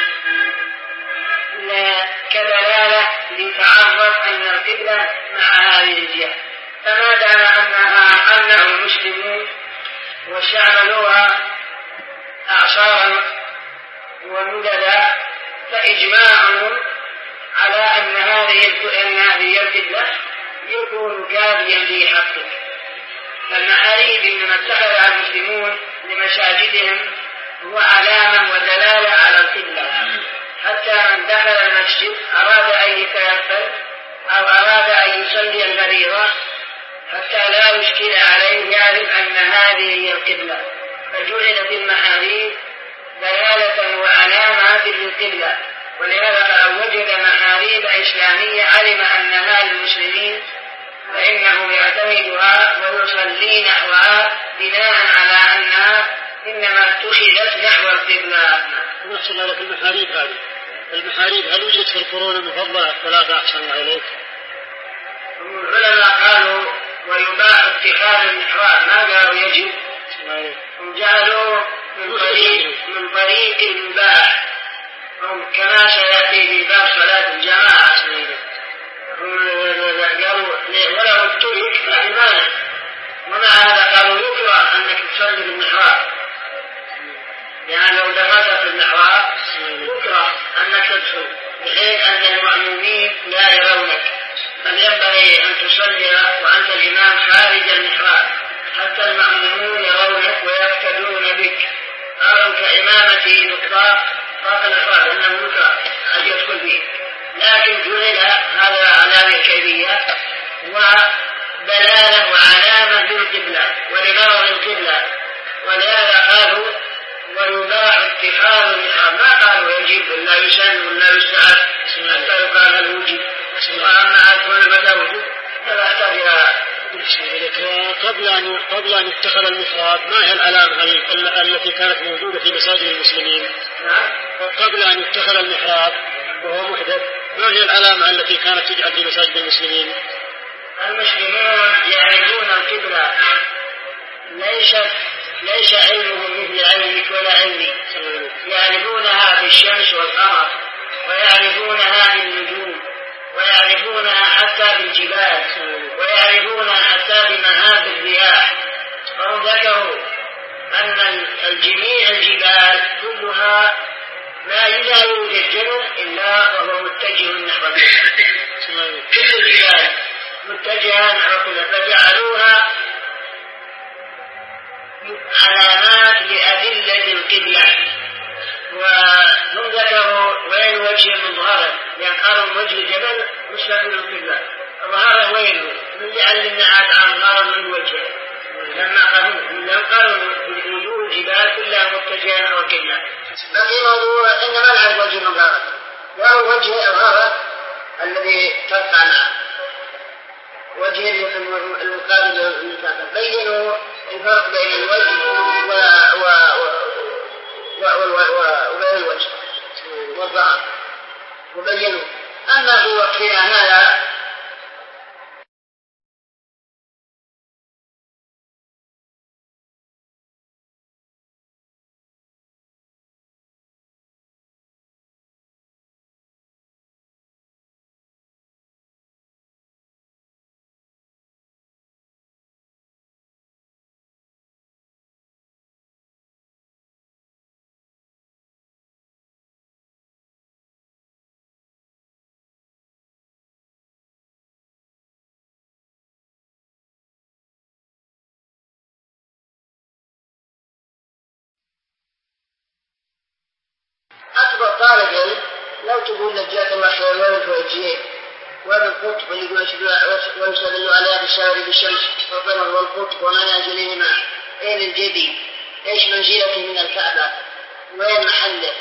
كدلالة لتعرف أن القبلة مع هذه الجهة. فما دام أنها أنه المسلمون واستعملوها أعصارا ومددا فإجماعهم على أن هذه القبلة يكون كافيا في حقه. فالمحاريب إنما اتخذها المسلمون لمساجدهم هو علامة ودلالة على القبلة، حتى من دخل المسجد أراد أن يتيقظ أو أراد أن يصلي الفريضة حتى لا يشكل عليه يعرف أن هذه هي القبلة، فجعلت المحاريب دلالة وعلامات للقبلة. ولهذا لو وجد محاريب إسلامية علم أنها للمسلمين فإنه يعتمدها ويصلي نحوها بناء على أنها إنما اتخذت نحو القبلة. نحصل لك المحاريب هذه المحاريب هل وجدت في القرون المفضلة الثلاثة أحسن الله إليك؟ العلماء قالوا ويباح اتخاذ المحراب، ما قالوا يجب، هم جعلوا من طريق من طريق المباح، هم كما سيأتي في باب صلاة الجماعة هم قالوا ولو اترك فلماذا ومع هذا قالوا يكره أنك تصلي في المحراب، يعني لو دخلت في المحراب يكره أنك تدخل بحيث أن المأمومين لا يرونك، بل ينبغي أن تصلي وأنت الإمام خارج المحراب حتى المأمومون يرونك ويقتدون بك. قالوا كإمامة نقطة طاق الإحراب أنه يكره أن يدخل به، لكن جعل هذا علامة الكيفية ودلالة وعلامة للقبلة ولغرض القبلة، ولهذا قالوا ويباع اتخاذ المحراب، ما قالوا يجب ولا يسن ولا يستحب حتى يقال هل وجب. وأما أكون متى وجب فلا يحتاج إلى قبل أن قبل أن يتخذ المحراب ما هي العلامة التي كانت موجودة في مساجد المسلمين؟ قبل أن يتخذ المحراب وهو محدث ما هي العلامة التي كانت تجعل في مساجد المسلمين؟ المسلمون يعرفون القبلة، ليس ليس علمهم مثل علمك ولا علمي، يعرفونها بالشمس والقمر، ويعرفونها بالنجوم، ويعرفونها حتى بالجبال، ويعرفونها حتى بمهاب الرياح. فهم ذكروا أن الجميع الجبال كلها لا يوجد جبل إلا وهو متجه نحو القبلة، كل الجبال متجهة نحو القبلة، فجعلوها علامات لأدلة القبلة. وهم ذكروا وين وجه مظهرا، يعني قالوا وجه الجبل مستقبل القبلة، ظهره وين من جعل النعات عن ظهرا من وجهه، لما قالوا قالوا وجوه الجبال كلها متجهة نحو القبلة. لكن موضوع إنما نعرف وجه مظهرا، وهو وجه الغرض الذي تبقى معه وجه المقابل للمكافر. بينوا الفرق بين الوجه و و و وبين الوجه والظهر وبينوا. أما في وقتنا هذا أكبر طالب علم لو تقول لجاك الله خير وين الوجهين وين القطب اللي ويستدل عليها بالشارع بالشمس والقمر والقطب ومنازلهما، أين الجدي، إيش منزلته من الكعبة، وين محله.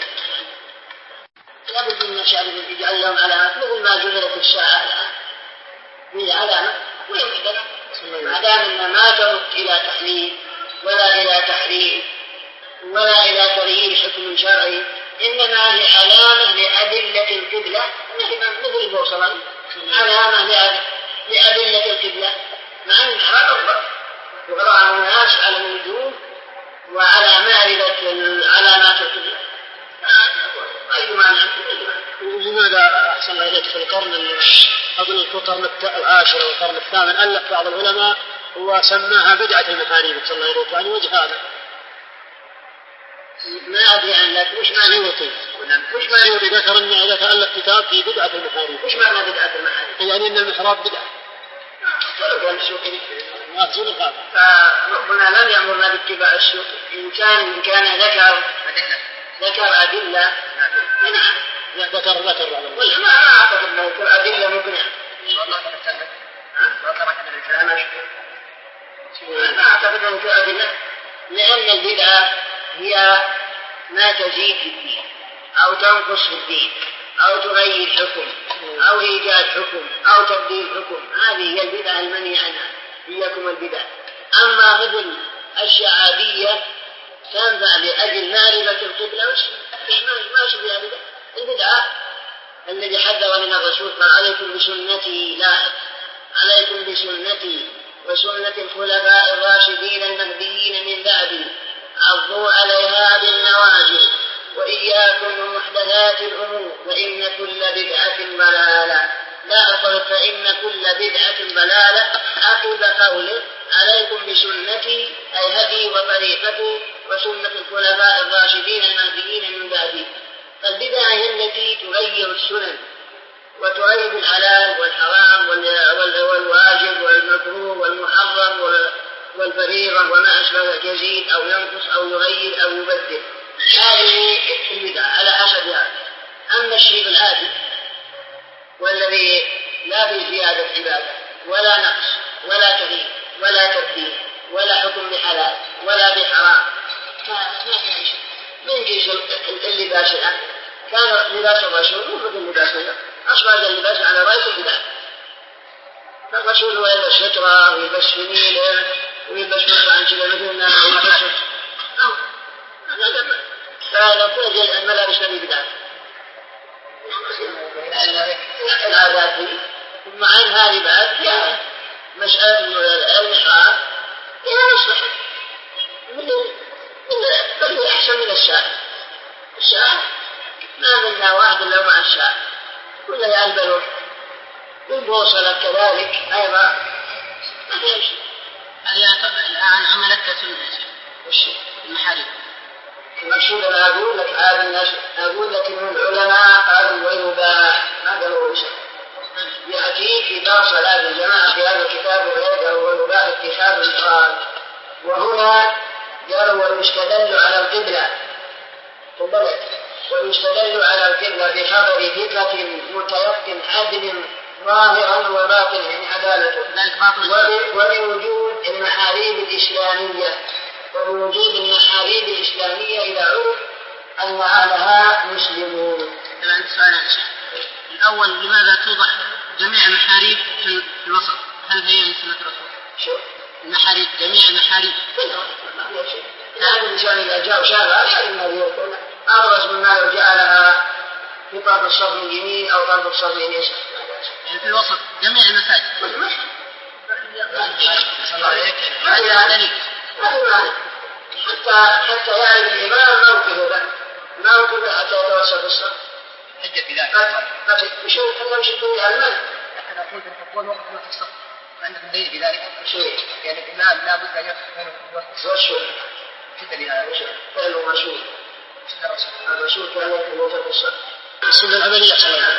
لابد من الشعب يجعل لهم علامات مثل ما جعلت الساعة الآن هي علامة ويمكن ما دام أن ما ترد إلى تحليل ولا إلى تحريم ولا إلى تغيير حكم شرعي، إنما هي علامة لأدلة القبلة مثل البوصلة، علامة لأدلة القبلة، مع أن الحرام أكبر وقرأه الناس على النجوم وعلى معرفة علامات القبلة. أي معنى؟ لماذا أحسن الله إليك في القرن قبل القرن العاشر والقرن الثامن ألف بعض العلماء وسماها بدعة المحاريب صلى الله عليه وسلم، يعني وجه هذا ما أدري عن لك وش معنى سيوطي وش معنى سيوطي ذكر أن إذا تألف كتاب في بدعة المحاريب. وش معنى بدعة المحاريب؟ يعني أن المحراب بدعة طلب السوقي ما تزول القابل، فربنا لم يأمرنا باتباع السوق. إن كان إن كان ذكر ذكر أدلة نعم ذكر ذكر ولا ما أعتقد أنه ذكر أدلة مقنعة. ما أعتقد أنه ذكر أدلة، لأن البدعة هي ما تزيد في الدين أو تنقص في الدين أو تغير حكم أو إيجاد حكم أو تبديل حكم، هذه هي البدعة المنهي عنها، إياكم البدع. أما مثل الشعابية تنفع لأجل معرفة القبلة ما شبه بدعة. البدعة الذي حذر من الرسول قال عليكم بسنتي لاحق عليكم بسنتي وسنة الخلفاء الراشدين المهديين من بعدي عضوا عليها بالنواجذ وإياكم ومحدثات الأمور فإن كل بدعة ضلالة. لا أقول فإن كل بدعة ضلالة عقب قوله عليكم عليكم بسنتي أي هدي وطريقتي وسنة الخلفاء الراشدين المهديين من بعدي. فالبدع هي التي تغير السنن وتعيد الحلال والحرام والواجب والمكروه والمحرم والفريضة وما أشبه، يزيد أو ينقص أو يغير أو يبدل. هذه البدع على حسب هذا. أما الشيء العادي والذي لا في زيادة عبادة ولا نقص ولا تغيير ولا تبديل ولا حكم بحلال ولا بحرام، ما في شيء. من جيش اللباس الآن كان لباس الرسول مو مثل لباس الله، أصبح اللباس على رأس البدع. فالرسول هو يلبس سترة ويلبس فنيلة ويلبس مثلا كذا مثلنا ويلبس فلا توجد الملابس الذي بدعة العادات دي. ثم عن هذه بعد فيها مسألة الإحرام فيها مصلحة بل أحسن من الشعر. الشعر ما منا واحد إلا مع الشعر كله يعلبله والبوصلة كذلك أيضا ما فيها شيء. الآن عملت سنة المحارم. المقصود أنا أقول لك هذا الناس أقول لك إن العلماء قالوا ويباح ما قالوا شيء. يأتي في باب صلاة الجماعة في هذا الكتاب وغيره ويباح اتخاذ الإفراد. وهنا قالوا ويستدل على القبلة ويستدل على القبلة بخبر ثقة متيقن عدل ظاهرا وباطنا يعني عدالته وبوجود المحاريب الإسلامية وبوجود المحاريب الإسلامية إذا عرف أن أهلها مسلمون. الآن سؤال الأول، لماذا توضح جميع المحاريب في الوسط؟ هل هي من سنة الرسول؟ شو؟ المحاريب جميع المحاريب ما هي شيء. هذا الإنسان إذا جاء وشاغل يعني يكون أبرز مما لو جعلها في طرف الصف من يمين أو طرف الصف من يسار. يعني في الوسط جميع المساجد. حتى حتى يعرف الإمام موقفه موقفه حتى يتوسط الصف. حجة في ذلك. مش إحنا مش الدنيا المال. لكن أقول أن تكون وقفنا في الصف وعندكم دليل بذلك. يعني الإمام لا بد أن يقف في الوسط. وشو؟ في دليل هذا. فعل مشهور. الرسول كان يقف في وسط الصف. السنة العملية صلاة.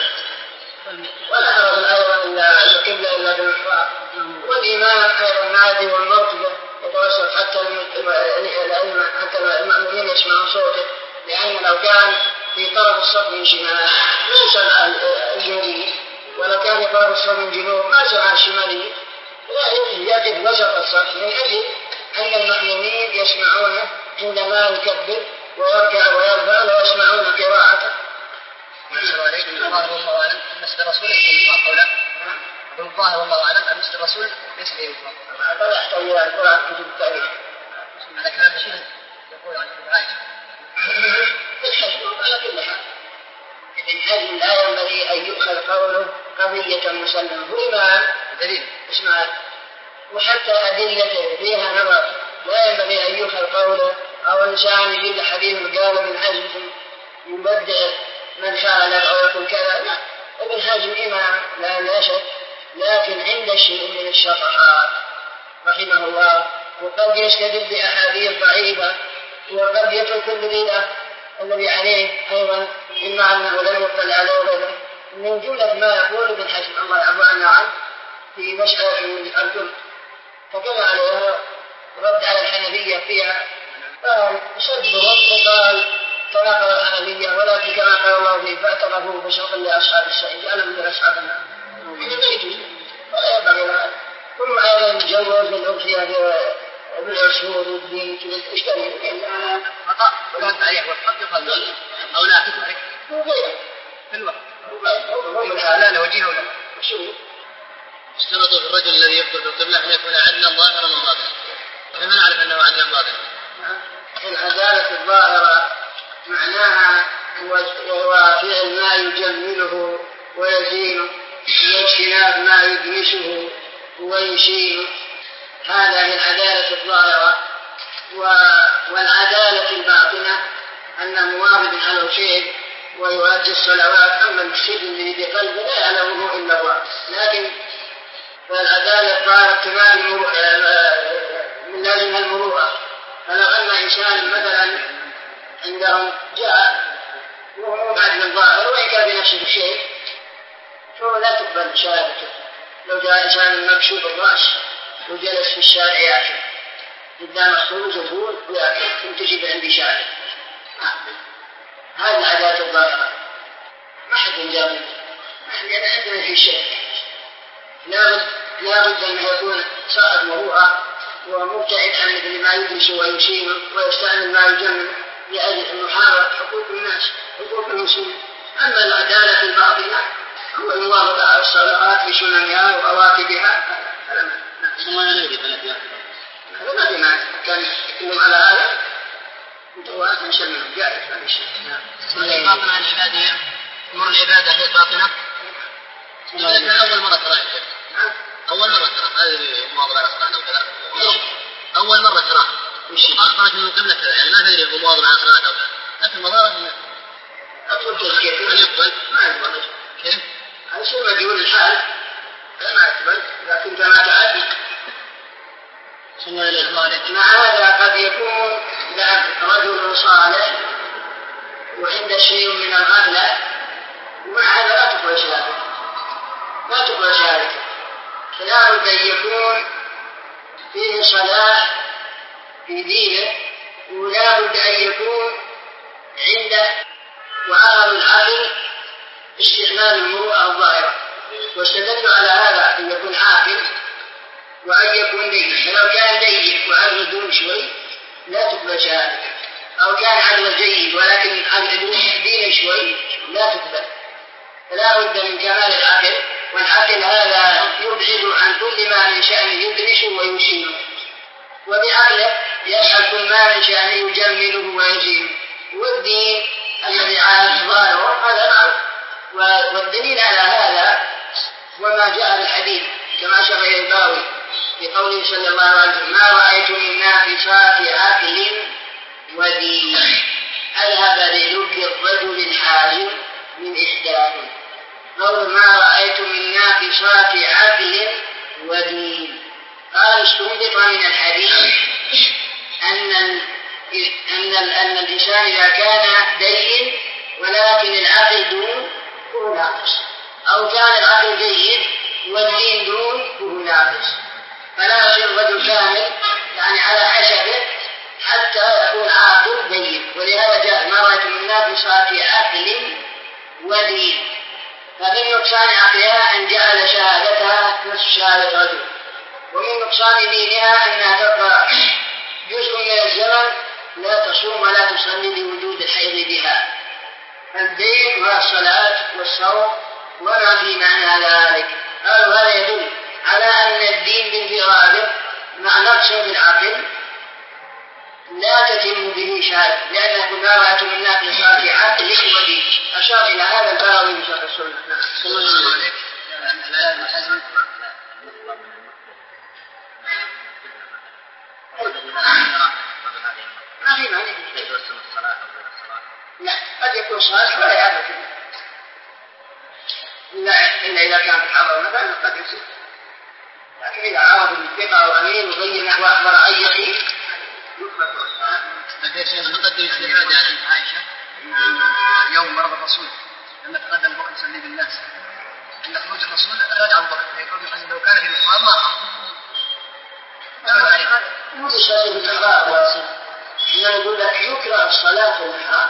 ولا حرم أيضا إلا القبلة إلا بالإحرام. والإمام أيضا نادي والموقفة يتوسط حتى الأئمة حتى المأمومين يسمعون صوته، لأن لو كان في طرف الصف من شمال ما سمع الجنوبي، ولو كان في طرف الصف من جنوب ما سمع الشمالي. يأتي في وسط الصف من أجل أن المأمومين يسمعونه عندما يكبر ويركع ويرفع ويسمعون قراءته. الظاهر والله أعلم أن مسجد الرسول ليس بإطلاق أو لا؟ الظاهر والله أعلم أن مسجد الرسول ليس بإطلاق. هذا يحتوي على القرآن كتب التاريخ. هذا كلام بشير يقول عن ابن عائشة. الحجم على كل حال. ابن حزم لا ينبغي أن يؤخذ قوله قضية مسلمة. هو إمام دليل. اسمع، وحتى أدلته فيها نظر، لا ينبغي أن يؤخذ قوله أو إنسان يجيب حديث قال ابن حزم يبدع من خالف أو يقول كذا. لا، ابن حزم إمام لا لا شك، لكن عند شيء من الشطحات رحمه الله، وقد يستدل بأحاديث ضعيفة وقد يترك البدعة الذي عليه أيضا إما أنه لم يطلع عليه غيره من جملة ما يقول ابن حزم الله يعفو عنا عنه في مسألة الكل. فكما عليها رد على الحنفية فيها قال سبهم وقال تناقض الحنفية، ولكن كما قال الله فيه فاعترفوا بشرط لأصحاب السعيد أنا من أصحاب النار. ولا ينبغي لها. ثم أيضا جوز الأضحية بالعشور والدين كذا اشتري خطأ ولا عليه والحق يقال أو لا تترك وغيره في الوقت لا لا وجهه ولا شو اشترطوا في الرجل الذي يقتل بالقبلة أن يكون عدلا ظاهرا وباطنا. فما نعرف أنه عدلا باطنا؟ العدالة الظاهرة معناها هو فعل ما يجمله ويزينه واجتناب ما يدنسه ويشينه، هذا هي العدالة الظاهرة. والعدالة الباطنة أنه موافق على شيء ويؤدي الصلوات، أما الشيء الذي بقلبه لا يعلمه إلا الله. لكن فالعدالة الظاهرة كما من لازم المروءة. فلو أن إنسان مثلا عندهم جاء وهو مبعد من ظاهر وإن كان بنفسه الشيء فهو لا تقبل شهادته. لو جاء إنسان مكشوف الرأس وجلس في الشارع يأكل قدام الخروج الفول ويأكل ثم تجيب عندي شهادة، هذه العادات الظاهرة ما حد ينجاب لأن عندنا في شيء لابد لابد أن يكون صاحب مروءة ومبتعد عن مثل ما يدرس ويشير ويستعمل ما يجمل لأجل محاربة حقوق الناس حقوق المسلمين. أما العدالة الباطنة هو الموافقة على الصلوات بسننها ورواتبها هذا ما نريد هذا ما في معنى. كان يتكلم على هذا متواصل من شر جائز هذا الشيء. الباطنة العبادية أمور العبادة هي الباطنة. أول مرة ترى أول مرة ترى هذه المواضيع الأخرى أو كذا أول مرة ترى أخبرت من قبل كذا يعني ما تدري المواضيع الأخرى أو كذا لكن المضارة أقول كيف من يقبل ما يقبل كيف هذا شيء مديون الحال ما يقبل لكن كما تعرف مع هذا قد يكون رجل صالح وعنده شيء من الغفلة ومع هذا لا تقبل شهادته لا تقبل شهادته. فلا بد أن يكون فيه صلاح في دينه ولا بد أن يكون عنده وعقل العقل استعمال المروءة الظاهرة. واستدلوا على هذا أن يكون عاقل وأن يكون دين. فلو كان دين وعقل دون شوي لا تقبل شهادته أو كان عقل جيد ولكن عقل دين شوي لا تقبل. فلا بد من كمال العقل والعقل هذا يبعد عن كل ما من شأنه يدرس ويشير وبعقله يفعل كل ما من شأنه يجمله ويزينه. والدين الذي عاد ظاهره هذا معروف. والدليل على هذا وما جاء بالحديث كما شرح الباوي في قوله صلى الله عليه وسلم ما رأيت من ناقصات عقل ودين أذهب للب الرجل الحازم من إحداثه. قول ما رأيت من ناقصات عقل ودين قال استنبط من الحديث أن أن أن الإنسان إذا كان دين ولكن العقل دون هو ناقص أو كان العقل جيد والدين دون هو ناقص فلا يصير الرجل كامل يعني على حسبه حتى يكون عاقل جيد. ولهذا جاء ما رأيت من ناقصات عقل ودين. فمن نقصان عقلها أن جعل شهادتها نصف شهادة رجل ومن نقصان دينها أنها تبقى جزء من الزمن لا تصوم ولا تصلي لوجود الحيض بها. الدين والصلاة والصوم وما في معنى ذلك. قالوا هذا يدل على أن الدين بانفراده مع نقص في العقل لا تتم به شهادة لأن كل ما رأيت من ناقصات عقل ودين. أشار إلى هذا الباوي من شرح السنة. صلى الله عليه وسلم. ما في معنى لا قد يكون صالح ولا يعرف إلا إلا إذا كان في الحضر مثلا قد يصير. لكن إذا عرض الثقة وأمين وبين نحو أخبر أي شيء لكن شيء مقدم استعمال يعني عائشة يوم مرض الرسول لما تقدم بكر يصلي بالناس عند خروج الرسول رجع أبو بكر يقول لو كان في الإحرام ما أخذ مو يصلي بالإحرام واسم. يقول لك يكره الصلاة في الإحرام.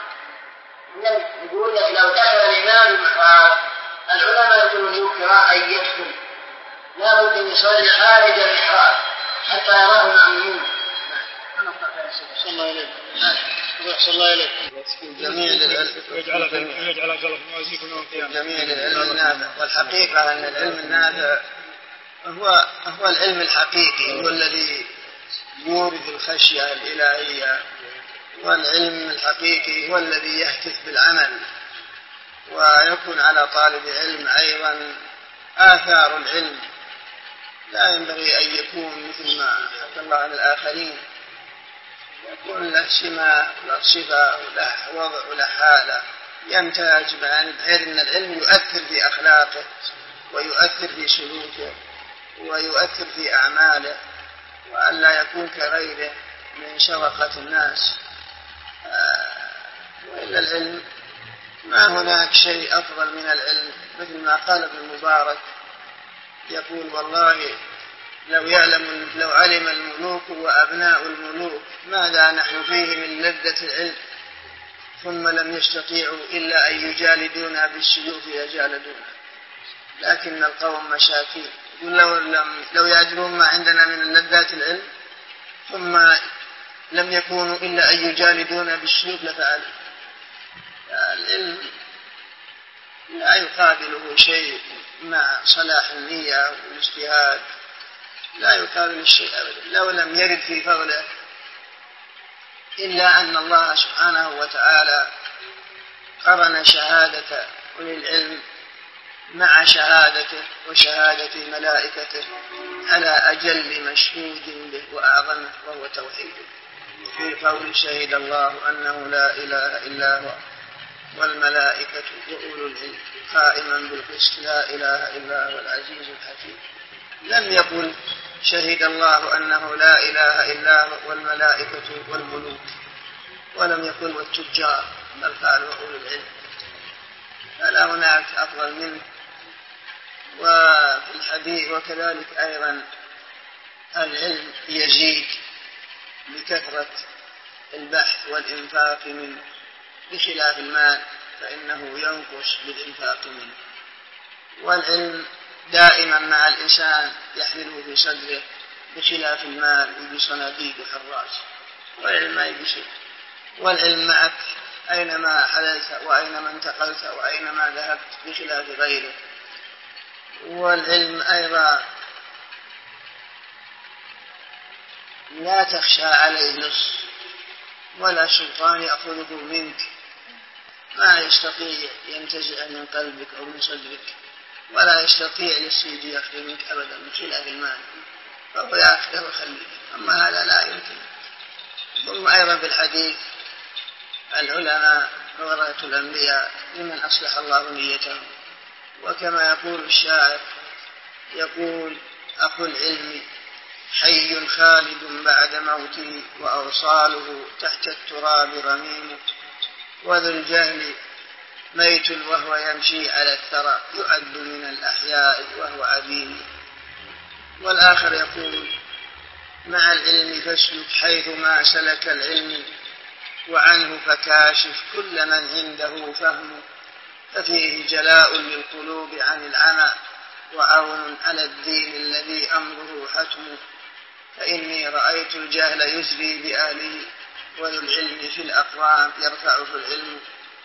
يقول لك لو دخل الإمام المحراب العلماء يقولون يكره أن يدخل لا بد أن يصلي خارج المحراب حتى يراه المأمومون. صلى الله عليه صلى الله عليه جميل العلم ويجعلك ويجعلك الله في موازيكم يوم القيامة. جميل العلم النافع. والحقيقة أن العلم النافع هو هو العلم الحقيقي هو الذي يورث الخشية الإلهية. والعلم الحقيقي هو الذي يهتف بالعمل. ويكون على طالب علم أيضا آثار العلم لا ينبغي أن يكون مثل ما حكى الله عن الآخرين يكون له سمة وله صفة وله وضع وله حالة يمتاز بحيث أن العلم يؤثر في أخلاقه ويؤثر في سلوكه ويؤثر في أعماله وألا يكون كغيره من شرقة الناس. وإلا العلم ما هناك شيء أفضل من العلم، مثل ما قال ابن المبارك يقول والله لو يعلم لو علم الملوك وأبناء الملوك ماذا نحن فيه من لذة العلم ثم لم يستطيعوا إلا أن يجالدونا بالسيوف يجالدونا، لكن القوم مشاكين. يقول لو, لم لو يعجبون ما عندنا من لذات العلم ثم لم يكونوا إلا أن يجالدونا بالسيوف لفعلوا. العلم لا يقابله شيء مع صلاح النية والاجتهاد، لا يقابل الشيء أبدا. لو لم يرد في فضله إلا أن الله سبحانه وتعالى قرن شهادة أولي العلم مع شهادته وشهادة ملائكته على أجل مشهود به وأعظمه وهو توحيده، في قول شهد الله أنه لا إله إلا هو والملائكة وأولو العلم قائما بالقسط لا إله إلا هو العزيز الحكيم. لم يقل شهد الله أنه لا إله إلا هو والملائكة والملوك، ولم يقل والتجار، بل قال وأولو العلم، فلا هناك أفضل منه. وفي الحديث وكذلك أيضا العلم يزيد بكثرة البحث والإنفاق منه، بخلاف المال فإنه ينقص بالإنفاق منه. والعلم دائما مع الإنسان يحمله في صدره، بخلاف المال يجي صناديق وحراس، والعلم ما يجي شيء. والعلم معك أينما حللت وأينما انتقلت وأينما ذهبت، بخلاف غيره. والعلم أيضا لا تخشى عليه لص ولا سلطان يأخذه منك، ما يستطيع ينتزع من قلبك أو من صدرك، ولا يستطيع للسيد يأخذ منك أبدا، بخلاف المال فهو يأخذه ويخليك، أما هذا لا يمكن. ثم أيضا في الحديث العلماء ورثة الأنبياء لمن أصلح الله نيتهم، وكما يقول الشاعر يقول أخو العلم حي خالد بعد موته وأوصاله تحت التراب رميم، وذو الجهل ميت وهو يمشي على الثرى يؤد من الأحياء وهو عديم. والآخر يقول مع العلم فاسلك حيث ما سلك العلم وعنه فكاشف كل من عنده فهم، ففيه جلاء للقلوب عن العمى وعون على الدين الذي أمره حتم، فإني رأيت الجهل يزري بأهله وذو العلم في الأقوام يرفعه العلم.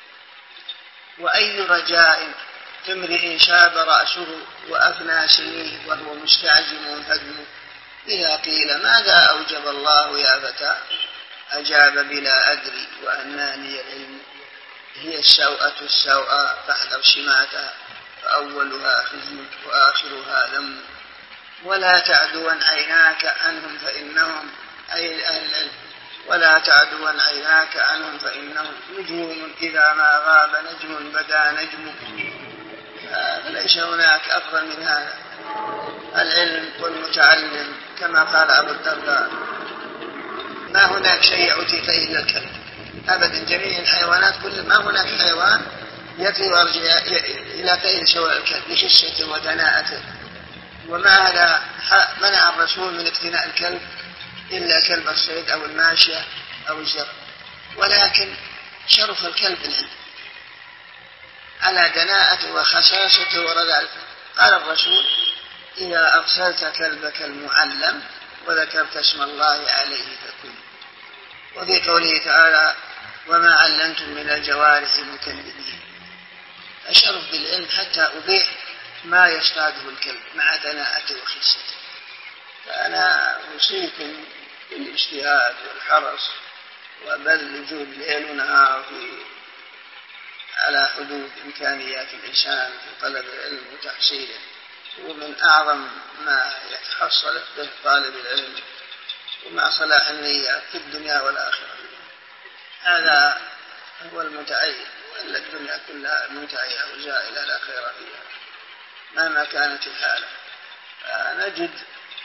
وأي رجاء في امرئ شاب رأسه وأفنى سنيه وهو مستعجم هدم، إذا قيل ماذا أوجب الله يا فتى أجاب بلا أدري وأناني العلم، هي السوءة السوءة فاحذر شماتها فأولها خزي وآخرها ذم، ولا تعدوا عيناك عنهم فإنهم أي أهل العلم ولا تعدوا عيناك عنهم فإنهم نجوم إذا ما غاب نجم بدا نجم، فليس هناك أفضل من هذا العلم والمتعلم. كما قال أبو الدرداء ما هناك شيء يعطي فيه إلا الكلب أبدا، جميع الحيوانات كل ما هناك حيوان يأتي ويرجع إلى فيه سوى الكلب لخشته ودناءته، وما هذا منع الرسول من اقتناء الكلب إلا كلب الصيد أو الماشية أو الزرع، ولكن شرف الكلب العلم على دناءته وخساسته ورذالته. قال الرسول إذا أرسلت كلبك المعلم وذكرت اسم الله عليه فكل. وفي قوله تعالى وما علمتم من الجوارح مكلبين، أشرف بالعلم حتى أبيح ما يصطاده الكلب مع دناءته وخسته. فأنا أوصيكم بالاجتهاد والحرص وبذل جهد ليل ونهار في على حدود إمكانيات الإنسان في طلب العلم وتحصيله، ومن أعظم ما يتحصل به طالب العلم ومع صلاح النية في الدنيا والآخرة. هذا هو المتعين، وإلا الدنيا كلها منتهية وزائلة لا خير فيها مهما كانت الحالة. نجد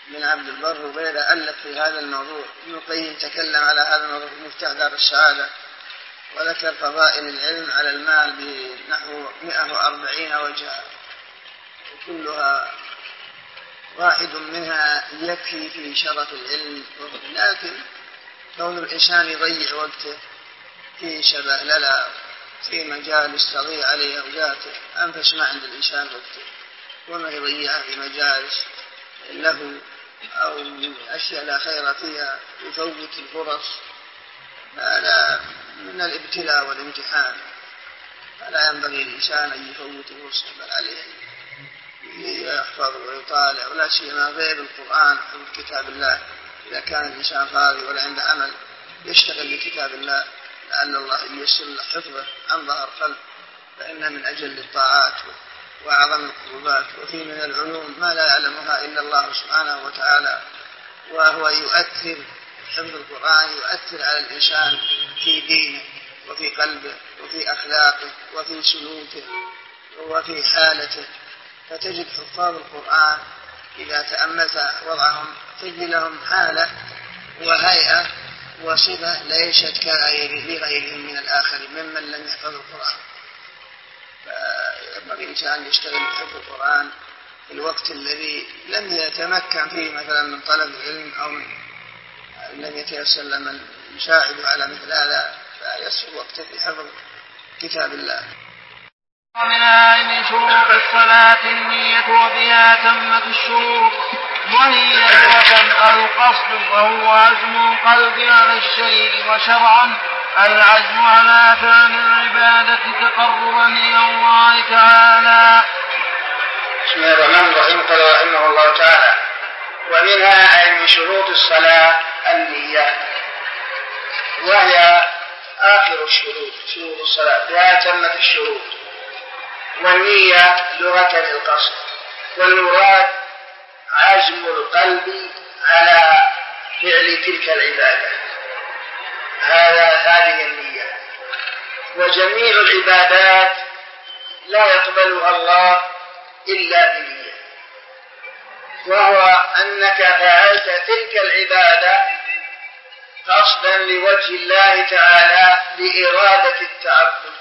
بن عبد البر وغيره ألف في هذا الموضوع. ابن القيم تكلم على هذا الموضوع في مفتاح دار السعادة، وذكر فضائل العلم على المال بنحو مئة وأربعين وجها، وكلها واحد منها يكفي في شرف العلم. لكن كون الإنسان يضيع وقته في شبهللة في مجالس تضيع عليه أوقاته، أنفس ما عند الإنسان وقته، وما يضيعها في مجالس له أو أشياء لا خير فيها، يفوت الفرص. هذا من الابتلاء والامتحان، فلا ينبغي الإنسان أن يفوت الفرصة، بل عليه يحفظ ويطالع، ولا سيما غير القرآن حفظ كتاب الله. إذا كان الإنسان فاضي ولا عنده عمل يشتغل بكتاب الله لعل الله ييسر له حفظه عن ظهر قلب، فإنه من أجل الطاعات وأعظم القربات. وفي من العلوم ما لا يعلمها إلا الله سبحانه وتعالى، وهو يؤثر حفظ القرآن يؤثر على الإنسان في دينه وفي قلبه وفي أخلاقه وفي سلوكه وفي حالته. فتجد حفاظ القرآن إذا تأملت وضعهم تجد لهم حالة وهيئة وصفة ليست كغيرهم من الآخرين ممن لم يحفظ القرآن. فينبغي الإنسان يشتغل بحفظ القرآن في الوقت الذي لم يتمكن فيه مثلا من طلب العلم أو من لم يتيسر لمن يساعد على مثل هذا، فيسر وقته في حفظ كتاب الله. ومنها من شروط الصلاة النية، وبها تمت الشروط، وهي لغة القصد، وهو عزم القلب على الشيء، وشرعا العزم على فعل العبادة تقربا إلى الله تعالى. بسم الله الرحمن الرحيم. قال رحمه الله تعالى: ومنها أي من شروط الصلاة النية، وهي آخر الشروط، شروط الصلاة بها تمت الشروط. والنية لغة القصد، والمراد عزم القلب على فعل تلك العبادة، هذا هذه النية. وجميع العبادات لا يقبلها الله إلا بنية، وهو أنك فعلت تلك العبادة قصدا لوجه الله تعالى بإرادة التعبد،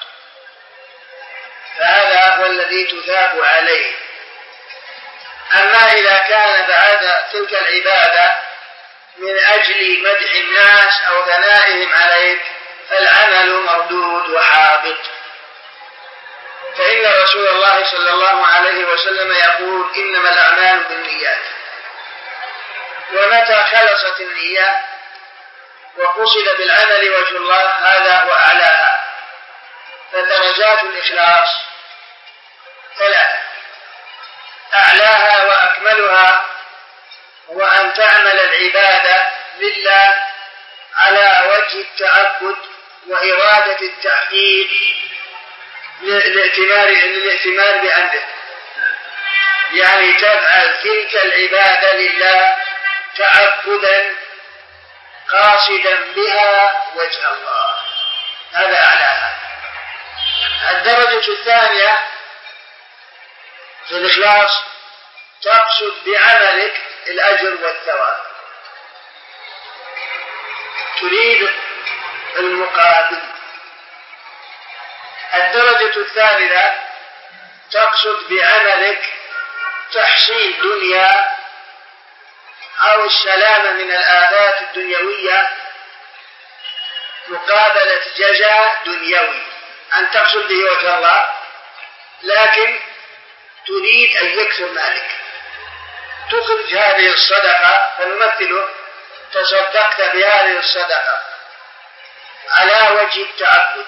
فهذا هو الذي تثاب عليه. أما إذا كان بعد تلك العبادة من أجل مدح الناس أو ثنائهم عليك فالعمل مردود وحابط. فإن رسول الله صلى الله عليه وسلم يقول: إنما الأعمال بالنيات. ومتى خلصت النية وقصد بالعمل وجه الله هذا هو أعلاها. فدرجات الإخلاص ثلاثة: أعلاها وأكملها هو أن تعمل العبادة لله على وجه التعبد وإرادة التحقيق للائتمار للائتمار بأمره، يعني تفعل تلك العبادة لله تعبدا قاصدا بها وجه الله، هذا أعلاها. الدرجة الثانية في الإخلاص تقصد بعملك الأجر والثواب، تريد المقابل. الدرجة الثالثة تقصد بعملك تحصيل دنيا أو السلامة من الآفات الدنيوية مقابلة جزاء دنيوي، أن تقصد به وجه الله لكن تريد أن يكثر مالك. تخرج هذه الصدقة، فنمثله: تصدقت بهذه الصدقة على وجه التعبد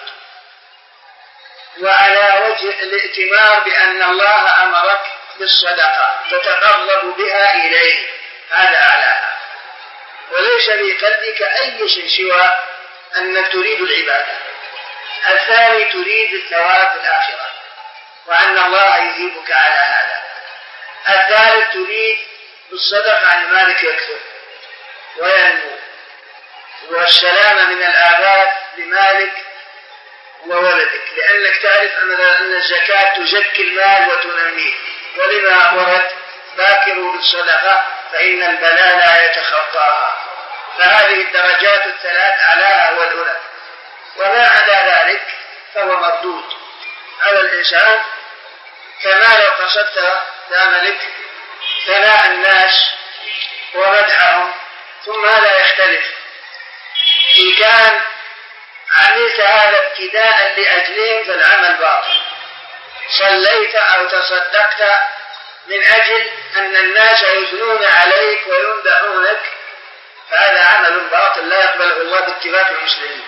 وعلى وجه الائتمار بأن الله أمرك بالصدقة تتقرب بها إليه، هذا أعلاها. وليس في قلبك أي شيء سوى أنك تريد العبادة. الثاني تريد الثواب في الآخرة وأن الله يثيبك على هذا. الثالث تريد بالصدقة عن مالك يكثر وينمو، والسلامة من الآفات بمالك وولدك، لأنك تعرف أن الزكاة تزكي المال وتنميه. ولما ورد باكروا بالصدقة فإن البلاء لا يتخطاها. فهذه الدرجات الثلاث أعلاها هو الأولى، وما عدا ذلك فهو مردود على الإنسان. كما لو قصدت يا ملك ثناء الناس ومدحهم ثم هذا يختلف. إن كان عملت هذا ابتداء لأجلهم فالعمل باطل. صليت أو تصدقت من أجل أن الناس يثنون عليك ويمدحونك فهذا عمل باطل لا يقبله الله باتفاق المسلمين.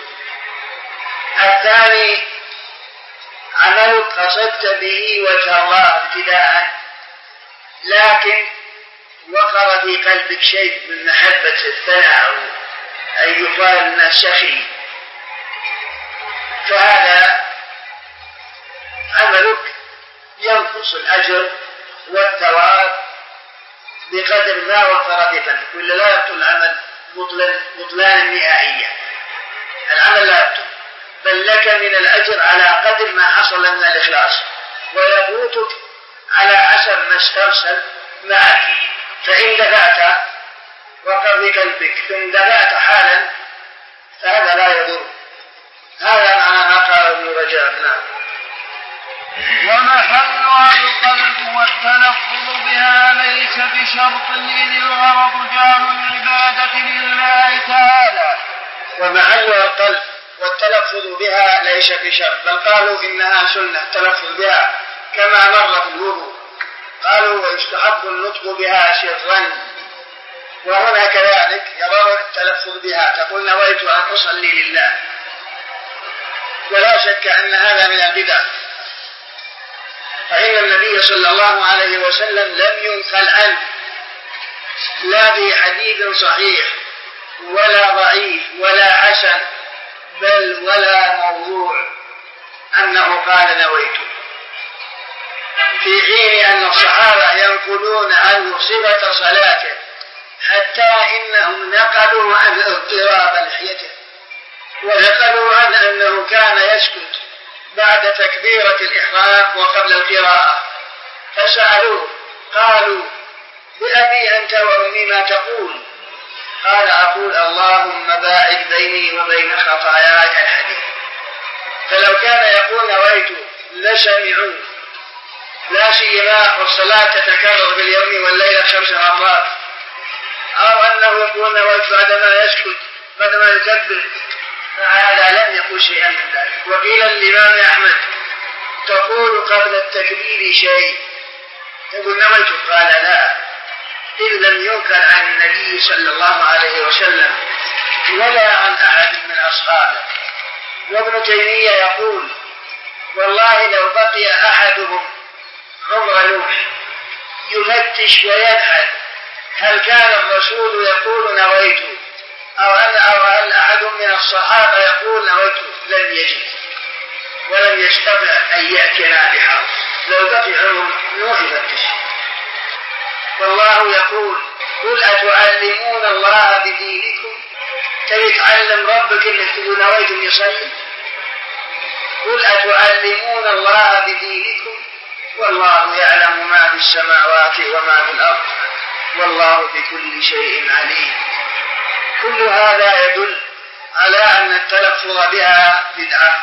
الثاني عمل قصدت به وجه الله ابتداء لكن وقر في قلبك شيء من محبة الثناء أن يقال الناس سخي، فهذا عملك ينقص الأجر والثواب بقدر ما وقر في قلبك، ولا لا يبطل العمل بطلانا نهائيا. العمل لا يبطل، بل لك من الأجر على قدر ما حصل من الإخلاص، ويفوتك على حسب ما استرسل معك. فإن دفعت وقر في قلبك فإن دفعت حالا فهذا لا يضر. هذا معنى ما قال ابن رجاب. نعم. ومحلها القلب والتلفظ بها ليس بشرط إذ الغرض جعل العبادة لله تعالى. ومحلها القلب والتلفظ بها ليس بشرط، بل قالوا إنها سنة التلفظ بها كما مر في الوضوء. قالوا ويستحب النطق بها سرا، وهنا كذلك يرون التلفظ بها تقول نويت أن أصلي لله، ولا شك أن هذا من البدع. فإن النبي صلى الله عليه وسلم لم ينقل عنه لا في حديث صحيح ولا ضعيف ولا حسن بل ولا موضوع أنه قال نويت، في حين أن الصحابة ينقلون عنه صفة صلاته حتى إنهم نقلوا عن اضطراب لحيته، ونقلوا عن أنه كان يسكت بعد تكبيرة الإحرام وقبل القراءة. فسألوه قالوا بأبي أنت وأمي ما تقول؟ قال أقول اللهم باعد بيني وبين خطاياي الحديث. فلو كان يقول نويت لسمعوه، لا سيما والصلاة تتكرر في اليوم والليلة خمس مرات، أو أنه يقول نويت بعدما يسكت بعدما يكبر، فهذا لم يقل شيئا من ذلك. وقيل الإمام أحمد تقول قبل التكبير شيء تقول نويت؟ قال لا، إذ لم ينكر عن النبي صلى الله عليه وسلم ولا عن أحد من أصحابه. وابن تيمية يقول والله لو بقي أحدهم عمر نوح يفتش ويبحث هل كان الرسول يقول نويت أو هل, أو هل أحد من الصحابة يقول نويت لم يجد ولم يستطع أن يأتنا بحرف. لو بقي عمر نوح يفتش. والله يقول قل أتعلمون الله بدينكم؟ تبي تعلم ربك انك تقول نويت يصلي؟ قل أتعلمون الله بدينكم والله يعلم ما في السماوات وما في الأرض والله بكل شيء عليم. كل هذا يدل على أن التلفظ بها بدعة.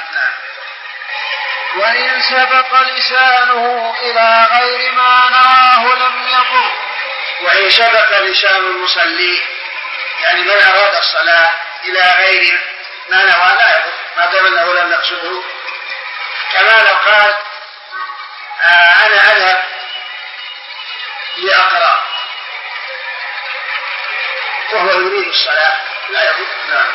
وإن سبق لسانه إلى غير ما نواه لم يضر. وإن سبق لسان المصلي يعني من أراد الصلاة إلى غير ما نوى لا يضر ما دام أنه لم يقصده. كما لو قال آه أنا أذهب لأقرأ وهو يريد الصلاة لا يضر. نعم.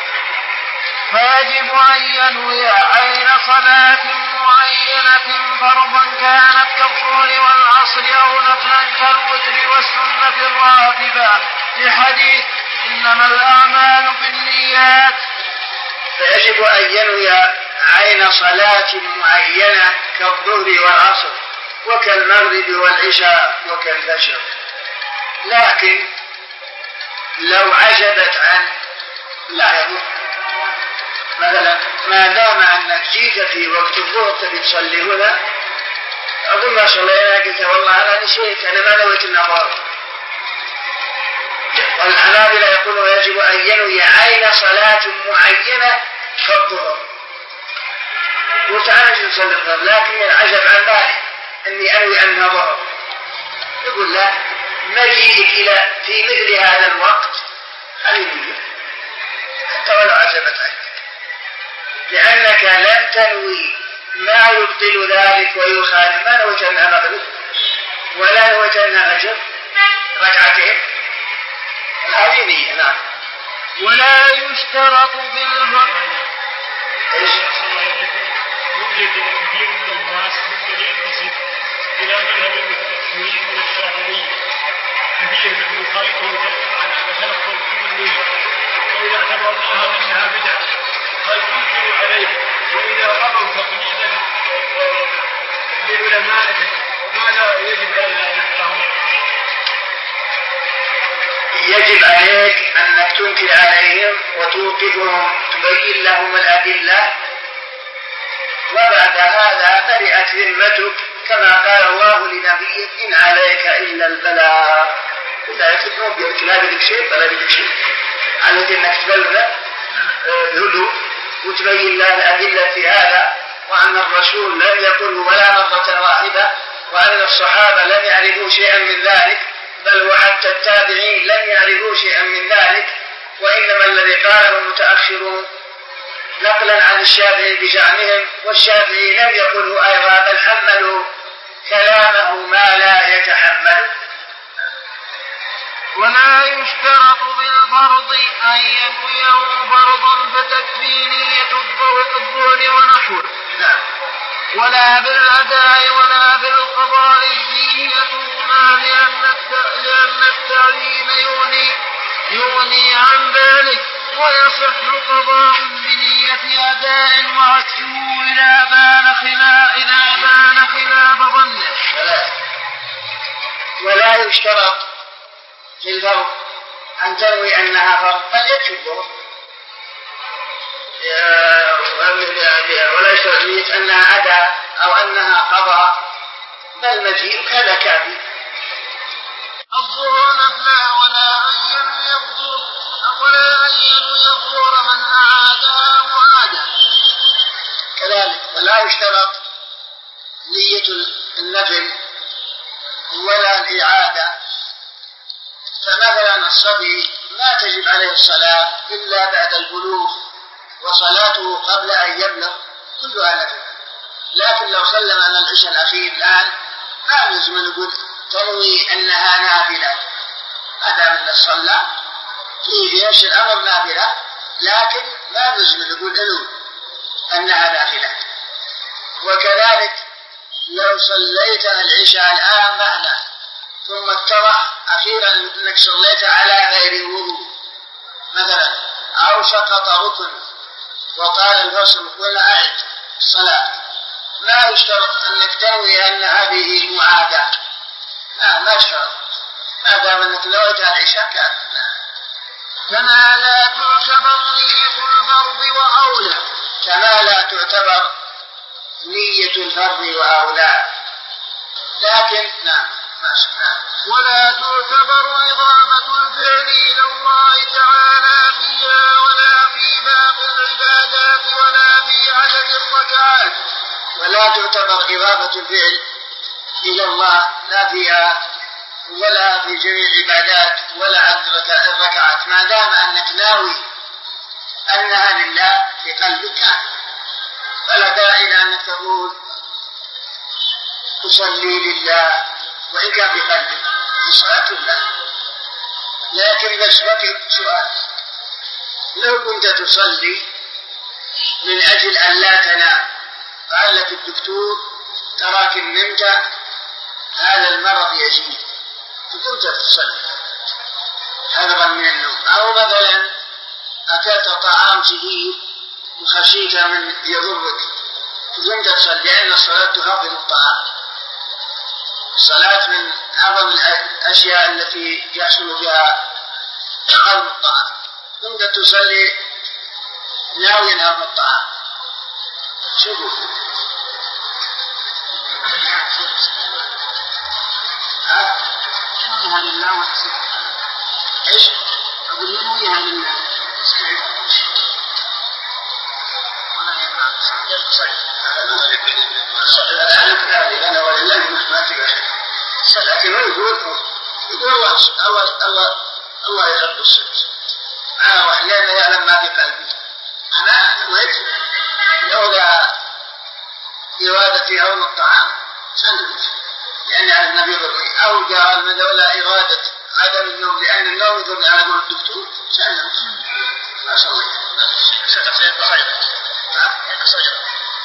فيجب أن ينوي عين صلاة معينة فرضا كانت كالظهر والعصر أو نفلا كالوتر والسنة الراتبة لحديث إنما الأعمال بالنيات. فيجب أن ينوي عين صلاة معينة كالظهر والعصر وكالمغرب والعشاء وكالفجر، لكن لو عجبت عنه لا يضر. مثلا ما دام أنك جيت في وقت الظهر تبي تصلي هنا أقول ما صلينا قلت والله أنا نسيت أنا ما نويت النظر. والحنابلة يقولون يجب أن ينوي عين صلاة معينة كالظهر. وتعالى نصلي الظهر لكن العجب عن ذلك أني أنوي أنها ظهر. يقول لا، مجيئك إلى في مثل هذا الوقت حبيبي حتى ولو عجبت عنك، لأنك لم تنوي ما يبطل ذلك ويخالف، ما نويت أنها مغرب ولا نويت أنها فجر ركعتين، هذه نية. نعم. ولا يشترط في الفرض. ايش؟ يوجد كثير من الناس ممكن ينتسب إلى مذهب المتأخرين من الشافعية، كثير من يخالفه جميعا وتنقل في النية، وإذا اعتبرناها أنها بدعة هل ينكر عليه؟ وإذا رأوا تقليدا لعلمائهم ماذا يجب علينا أن نفعله؟ يجب عليك أنك تنكر عليهم وتوقفهم، تبين لهم الأدلة، وبعد هذا برئت ذمتك كما قال الله لنبيه إن عليك إلا البلاغ. إذا يكتبون بيك لا بدك شيء ولا بدك شيء، عليك أنك تبلغ الهدوء وتبين له الأدلة في هذا، وأن الرسول لم يقله ولا مرة واحدة، وأن الصحابة لم يعرفوا شيئا من ذلك، بل وحتى التابعين لم يعرفوا شيئا من ذلك، وإنما الذي قاله المتأخرون نقلا عن الشافعي بزعمهم، والشافعي لم يقله أيضا بل حملوا كلامه ما لا يتحمل. ولا يشترط في الفرض أن ينويه فرضا فتكفي نية الظهر ونحوه، ولا بالأداء ولا بالقضاء نيتهما، لأن التعيين يغني يغني عن ذلك، ويصح قضاء بنية أداء وعكسه إذا بان خلاف إذا بان خلاف ظنه. ولا يشترط في الفرض أن تروي أنها فرض، بل يكفي ولا يشترط نية أنها أداء أو أنها قضاء، بل مجيئك هذا كافي. الظهر نفلا ولا أن ينوي الظهر ولا أن ينوي الظهر من أعادها معادة. كذلك ولا يشترط نية النفل ولا الإعادة. فمثلا الصبي ما تجب عليه الصلاة إلا بعد البلوغ، وصلاته قبل أن يبلغ كلها نفل، لكن لو سلم على العشاء الأخير الآن ما لازم نقول تنوي أنها نافلة، هذا من الصلاة في ايش الأمر نافلة، لكن ما لازم نقول له أنها نافلة. وكذلك لو صليت العشاء الآن معنا ثم اتضح أخيرا أنك صليت على غير وضوء مثلا، أو سقط ركن وقال الفصل ولا أعد الصلاة، ما يشترط أنك تنوي أن هذه معادة، لا ما يشترط، ما دام أنك نويت العشاء كان. كما لا تعتبر نية الفرض وأولى كما لا تعتبر نية الفرض وأولى، لكن نعم ماشي نعم. ولا تعتبر إضافة الفعل إلى الله تعالى فيها ولا في باقي العبادات ولا في عدد الركعات. ولا تعتبر إضافة الفعل إلى الله لا فيها ولا في جميع العبادات ولا عدد الركعات، ما دام أنك ناوي أنها لله في قلبك فلا داعي لأنك تقول تصلي لله وإن كان في قلبك صلاة الله. لكن بس بقي سؤال، لو كنت تصلي من أجل أن لا تنام، قال لك الدكتور تراك نمت هذا المرض يزيد، كنت تصلي هذا من النوم، أو مثلا أكلت طعام شديد وخشيت من يضرك كنت تصلي، لأن الصلاة تهضم الطعام. الصلاة من أعظم الأشياء التي يحصل بها هضم الطعام، كنت تصلي ناويا هضم الطعام. شوفوا ينويها لله وحسن. ايش؟ أقول ينويها لله ولا يمنع أنا ولله ما تقدر. لكن هو يقول يقول الله الله الله الله يحب الصدق. أنا وحلينا يعلم ما في قلبي. أنا نويت لولا إرادتي أو الطعام سندويش لأن يعني النبي يضرني، أو قال من لولا إرادة عدم النوم لأن النوم يضرني. أنا أقول الدكتور سلمت ما صليت. ستفسير بخير. ها؟ ينقص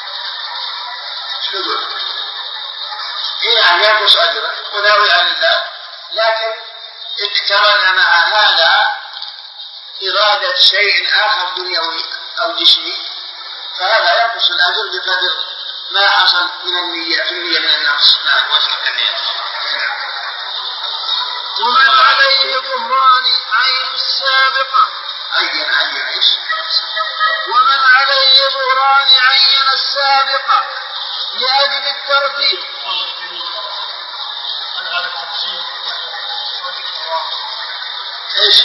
شو يقول؟ إيه يعني ينقص أجره وناوي على الله، لكن اقترن مع هذا إرادة شيء آخر دنيوي أو جسمي، فهذا ينقص الأجر بقدر ما حصل من النية في النية من النقص. نعم وجهك النية. ومن عليه ظهران عين السابقة عين عين ايش؟ ومن عليه ظهران عين السابقة لأجل الترتيب. هل هذا التفسير ايش؟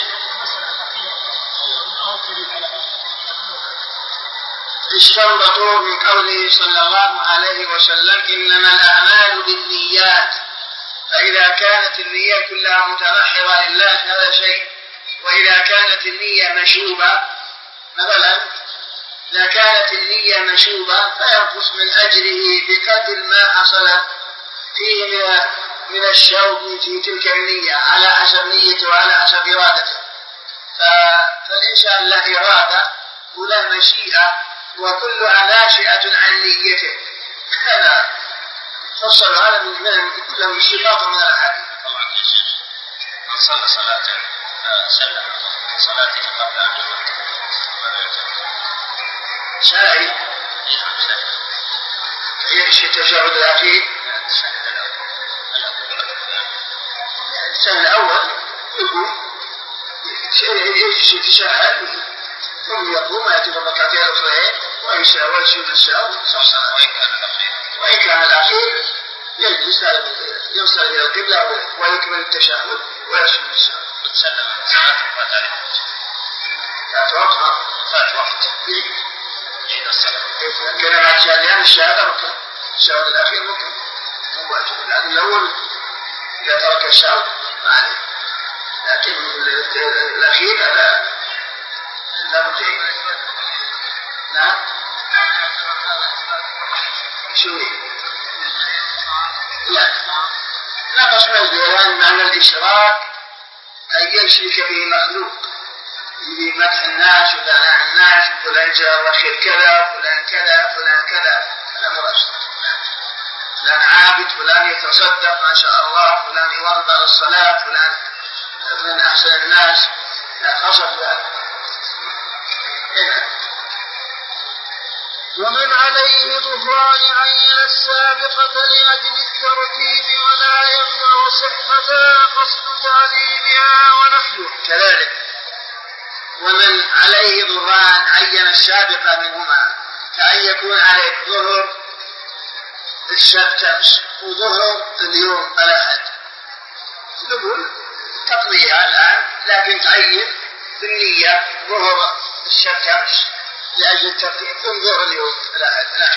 استنبطوا من قوله صلى الله عليه وسلم إنما الأعمال بالنيات، فإذا كانت النية كلها متبحرة لله هذا شيء، وإذا كانت النية مشوبة مثلا إذا كانت النية مشوبة فينقص من أجره بقدر ما حصل فيه من من الشوب في تلك النية على حسب نيته وعلى حسب إرادته. فالإنسان له إرادة وله مشيئة وكلها ناشئة عن نيته. هذا فصل هذا من كله من الشباط من الأحاديث. طبعا يا شيخ من صلى صلاة سلم من صلاته قبل أن يوقف شاهد يكشف التشهد الأخير. السنة الأول يقول يكشف التشهد ثم يقوم يأتي بالركعتين الأخرين ويسأل ويسجد السهو صح. وإن كان الأخير وإن كان الأخير يجلس يوصل إلى القبلة ويكمل التشهد ويسجد السهو. وتسلم من صلاة فات عليه فات وقتها فات وقت عيد الصلاة. كان مع الشهادة الشهادة ركن الشهادة الأخير ركن مو واجب، لأن الأول إذا ترك الشهادة ما عليه، لكن الأخير هذا لا بد يعيد. نعم شو لا نقص مجدوران معنى الإشراك أن يشرك به مخلوق بمدح الناس وثناء الناس فلان جار وخير كذا فلان كذا فلان كذا هذا مرض. فلان عابد فلان يتصدق ما شاء الله فلان يواظب على الصلاة فلان من أحسن الناس لا خاصة ذلك. ومن عليه ظهران عين السابقة لأجل الترتيب ولا يمنع صحتها قصد تعليمها ونحوه كذلك. ومن عليه ظهران عين السابقة منهما كأن يكون عليك ظهر الشمس وظهر اليوم الأحد نقول تقضيها الآن لكن تعين بالنية ظهر الشمس لأجل الترتيب ثم ظهر اليوم الأحد. نعم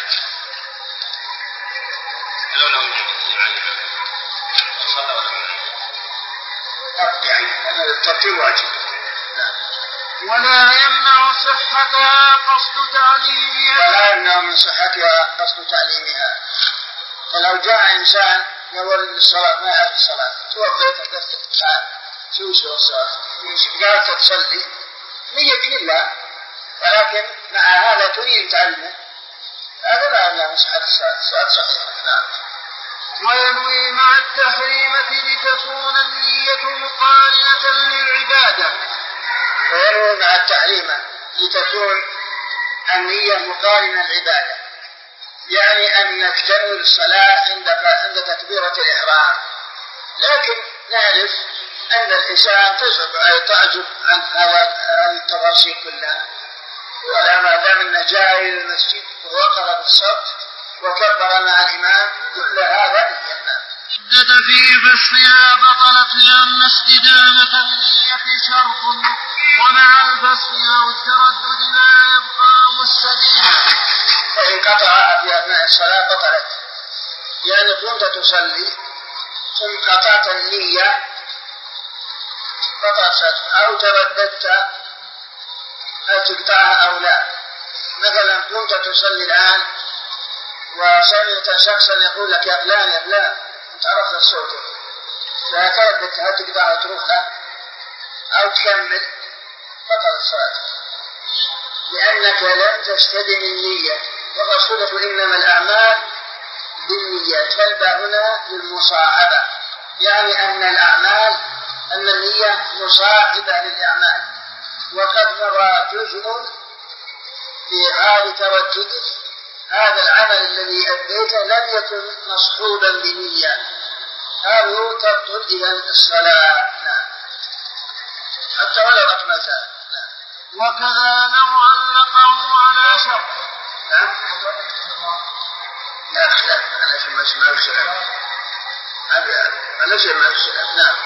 لو لم يعني صلى ولا أقضي لأن الترتيب واجب. ولا يمنع صحتها قصد تعليمها ولا يمنع من صحتها قصد تعليمها. فلو جاء إنسان يقول إن الصلاة ما يعرف الصلاة توضيت قصدك تعال شو شو الصلاة قالت تصلي نية لله ولكن مع هذا تريد تعلمه هذا لا يمنع من صحة الصلاة. الصلاة صحيحة. نعم. وينوي مع التحريمة لتكون النية مقارنة للعبادة. وينوي مع التحريمة لتكون النية مقارنة للعبادة يعني أنك تنوي الصلاة عند عند تكبيرة الإحرام، لكن نعرف أن الإنسان تعجب عن هذه التفاصيل كلها، ولا ما دام أنه جاء إلى المسجد ووقر بالصوت وكبر مع الإمام، كل هذا نية. شدد فيه فالصيام بطلت لأن استدامة النية شرط، ومع الفسق أو التردد لا يبقى مستديما. فإن قطعها في أثناء الصلاة بطلت، يعني كنت تصلي ثم قطعت النية بطلت، أو ترددت هل تقطعها أو لا. مثلا كنت تصلي الآن وسمعت شخصا يقول لك يا فلان يا فلان، انت عرفت الصوت، فترددت هل تقطعها وتروحها أو تكمل، بطلت الصلاة، لأنك لم تستدم النية. والرسول إنما الأعمال بالنيات، فالباء هنا للمصاحبة، يعني أن الأعمال أن النية مصاحبة للأعمال. وقد مضى جزء في حال ترددك، هذا العمل الذي أديته لم يكن مصحوبا بنية، هذا تبطل إلى الصلاة. نعم. حتى ولو أكملتها. نعم. وكذا لو علقه على شرط. نعم. لا خلاف، أنا في ما الخلاف، أنا شيء ما الخلاف. نعم.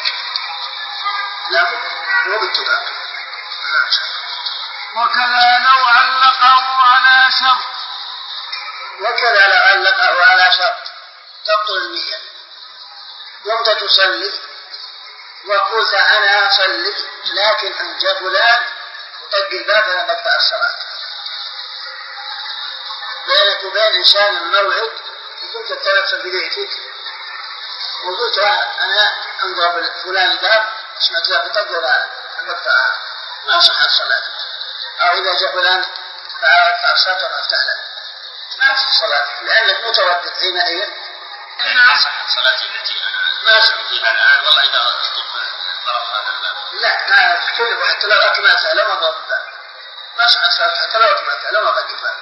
لا مو بالتباع. نعم. وكذا لو علقه على شرط. وكذا لو علقه على شرط تبطل النية. قمت تصلي وقلت أنا أصلي لكن أن جاء فلان وطق الباب أنا بقطع الصلاة، بينك وبين إنسان الموعد، وقلت تتنفل ببيتك وقلت أنا أنضرب فلان الباب، سمعت له بطق الباب بقطعها، ما صحت الصلاة. أو إذا جاء فلان تعالى ادفع الصلاة وأفتح له، ما تصح الصلاة لأنك متردد حينئذ. ما صحت صلاتي التي أنا ما صحت فيها الآن، والله إذا ضرب هذا الباب. لا ما تكلم، حتى لو أكملتها لو ما ضرب الباب ما صحت صلاة، حتى لو أكملتها لو ما ضرب الباب.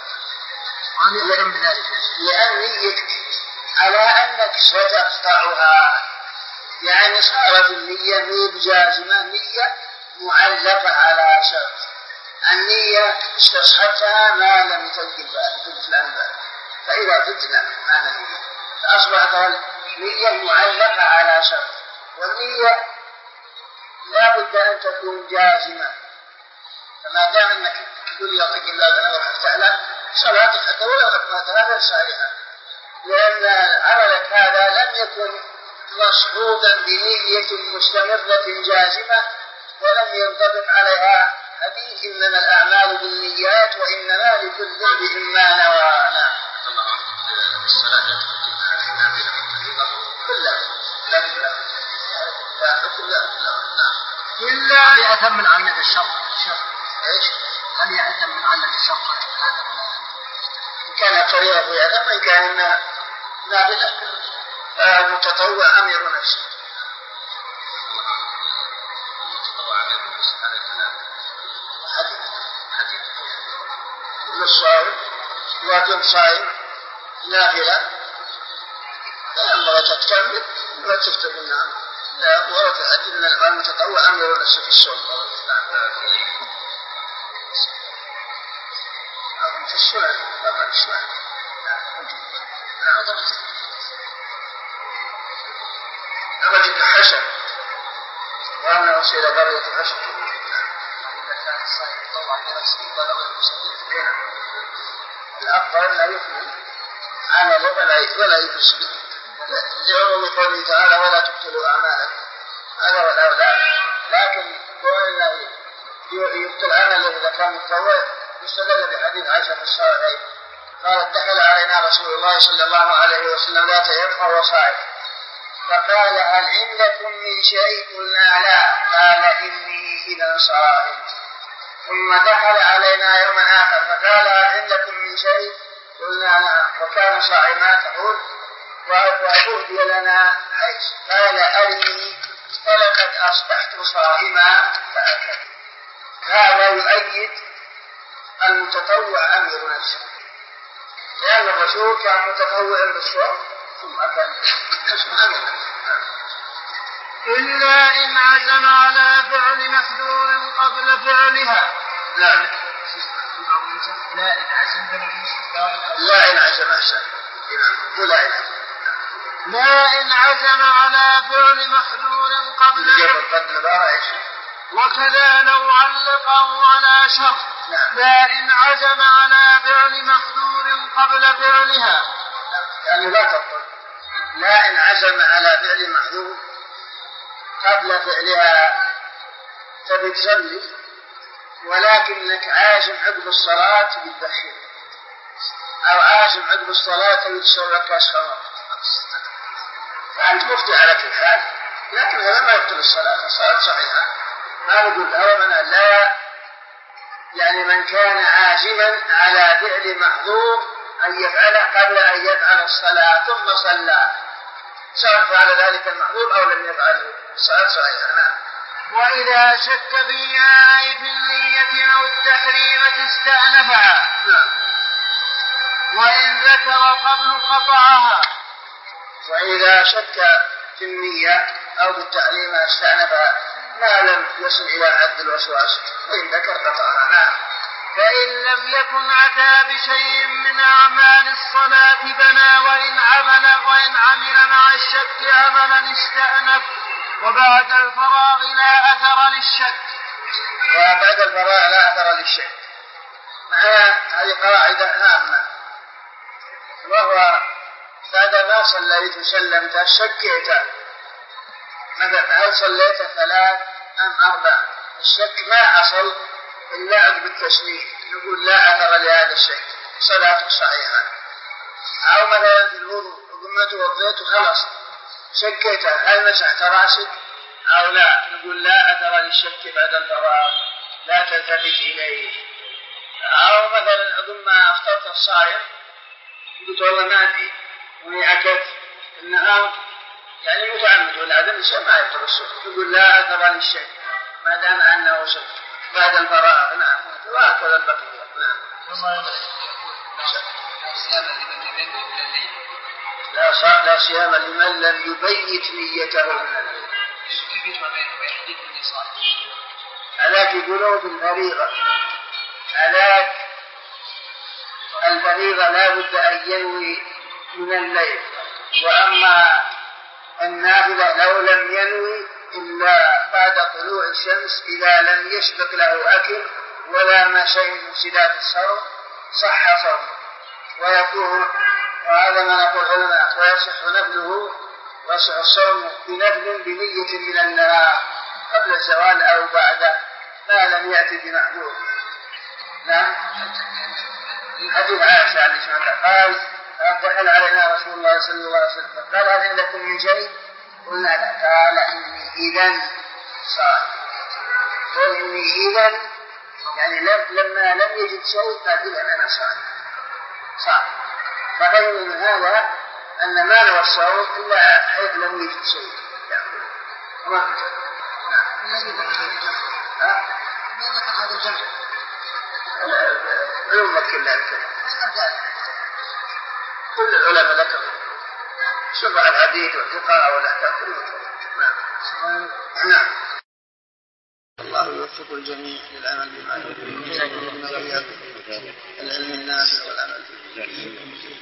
لأن نيتك على أنك ستقطعها، يعني صارت النية مي بجازمة، نية معلقة على شرط. النية استصحتها ما لم يطق الباب، قلت الأنباب، فإذا قلت لا هذا نية، فأصبحت النية معلقة على شرط. والنية لا بد أن تكون جازمة، فما دام أنك تقول يا طق الباب أنا بفتح له، صلاتك حتى ولو أكملتها غير صحيحة، لأن عملك هذا لم يكن مصحوبا بنية مستمرة جازمة، ولم ينطبق عليها حديث إنما الأعمال بالنيات وإنما لكل امرئ ما نوى. نعم. الصلاة يدخل في نافلة كلها لا كلها لا كلها. نعم. إلا هل يأثم من علق الشرط؟ إيش؟ هل يأثم من علق الشرط؟ هذا إن كان طريقة في هذا، وإن كان نافلة متطوع أمير نفسه. حديث حديث للصائم، وكنت صائم نافلة ينبغي تكمل ولا تفتر النار. لا ورد الحديث من العلم متطوع أمر نفسه في الصوم في السنن طبعا السنن. درجة حسن وأنا أوصل إلى درجة حسن. الأفضل لا يكمل عمله ولا يفسد، لعموم قوله تعالى ولا تبطلوا أعمالكم، هذا هو الأولى. لكن قولنا يبطل عمله إذا كان متطوع يستدل بحديث عائشة في الصحيحين قالت دخل علينا رسول الله صلى الله عليه وسلم ذات يوم وهو صائم، فقال هل عندكم من شيء؟ قلنا لا، قال إني إذا صائم. ثم دخل علينا يوما آخر فقال هل عندكم من شيء؟ قلنا نعم، وكان صائما تقول وأهدي لنا عيش، قال أرني فلقد أصبحت صائما فأكل. هذا يؤيد المتطوع أمير نفسه، لأن الرسول كان متطوعا بالصوم ثم أكل. إلا إن عزم على فعل محذور قبل فعلها. نعم. لا إن عزم لا إن عزم أحسن لا إن عزم لا إن عزم على فعل محذور قبل وكذا لو علقه على شرط لا إن عزم على فعل محذور قبل فعلها يعني لا تقول لا إن عزم على فعل محذور قبل فعلها تبي تصلي ولكنك عازم عقب الصلاة بالدخيل أو عازم عقب الصلاة وتسوي كاس خمر فأنت مفتي على كل حال لكن هذا ما يبطل الصلاة الصلاة صحيحة ما نقول هو من لا يعني من كان عازما على فعل محظور أن يفعله قبل أن يفعل الصلاة ثم صلى سواء فعل ذلك المحظور أو لم يفعله الصلاة صحيحة نعم. وإذا شك فيها أي في النية أو التحريمة استأنفها وإن ذكر قبل قطعها وإذا شك في النية أو في التحريم استأنفها ما لم يصل إلى حد الوسواس وإن ذكر قطعها نعم. فإن لم يكن أتى بشيء من أعمال الصلاة بنى وإن عمل وإن عمل مع الشك عملا استأنف وبعد الفراغ لا أثر للشك وبعد الفراغ لا أثر للشك معناها هذه قاعدة هامة وهو بعد ما صليت وسلمت شكيت مثلا هل صليت ثلاث أم أربع الشك ما حصل إلا عقب التسليم نقول لا أثر لهذا الشك صلاة صحيحة. أو مثلا في الوضوء قمت وضيت وخلص شكيت هل مسحت رأسك أو لا نقول لا أثر للشك بعد الفراغ لا تلتفت إليه. أو مثلا أقول ما أفطرت الصائم قلت والله ما أدري وهي أكلت النهار يعني متعمد والعدم الشيء ما يبطل الصوم يقول لا أثر للشك ما دام أنه شك بعد الفراغ نعم وهكذا البقية نعم. لا صار لا صيام لمن لم يبيت نيته من الليل. هذاك يقولون في الفريضة هذاك الفريضة لا بد أن ينوي من الليل وأما النافلة لو لم ينوي إلا بعد طلوع الشمس إذا لم يسبق له أكل ولا ما شيء من مفسدات الصوم صح صوم ويكون وهذا ما نقول علماء ويصح نفله ويصح الصوم بنفل بنية من النهار قبل الزوال أو بعده ما لم يأتي بمحذور. نعم. حديث عائشة عليه الصلاة قال دخل علينا رسول الله صلى الله عليه وسلم قال هل عندكم من شيء؟ قلنا لا قال إني إذن صائم. قال إني إذن يعني لما لم يجد شيء قال إذن أنا صائم صائم. فغير من هذا أن ما نوى الصوم إلا حيث لم يجد شيء يأكل وما في شيء. نعم. من ذكر هذا الجمع؟ علوم كلها كذا. كل العلماء ذكروا شرع الحديث والفقه والأحكام كله. نعم. نعم. الله يوفق الجميع للعمل بما يريد. العلم النافع والعمل به.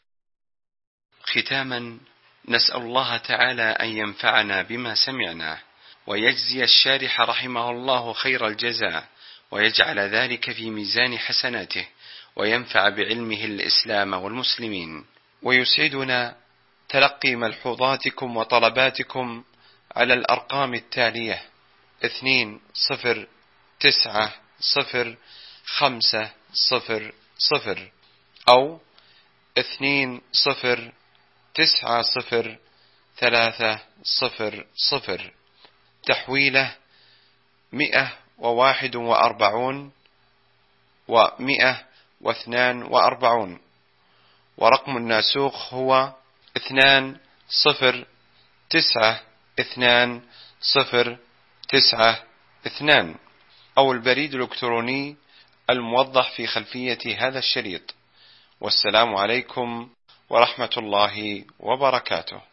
ختاما نسأل الله تعالى أن ينفعنا بما سمعنا ويجزي الشارح رحمه الله خير الجزاء ويجعل ذلك في ميزان حسناته وينفع بعلمه الإسلام والمسلمين. ويسعدنا تلقي ملحوظاتكم وطلباتكم على الأرقام التالية اثنين صفر تسعة صفر خمسة صفر صفر أو اثنين صفر تسعة صفر ثلاثة صفر صفر تحويله مئة وواحد وأربعون ومئة واثنان وأربعون ورقم الناسوخ هو اثنان صفر تسعة اثنان صفر تسعة اثنان أو البريد الإلكتروني الموضح في خلفية هذا الشريط. والسلام عليكم ورحمة الله وبركاته.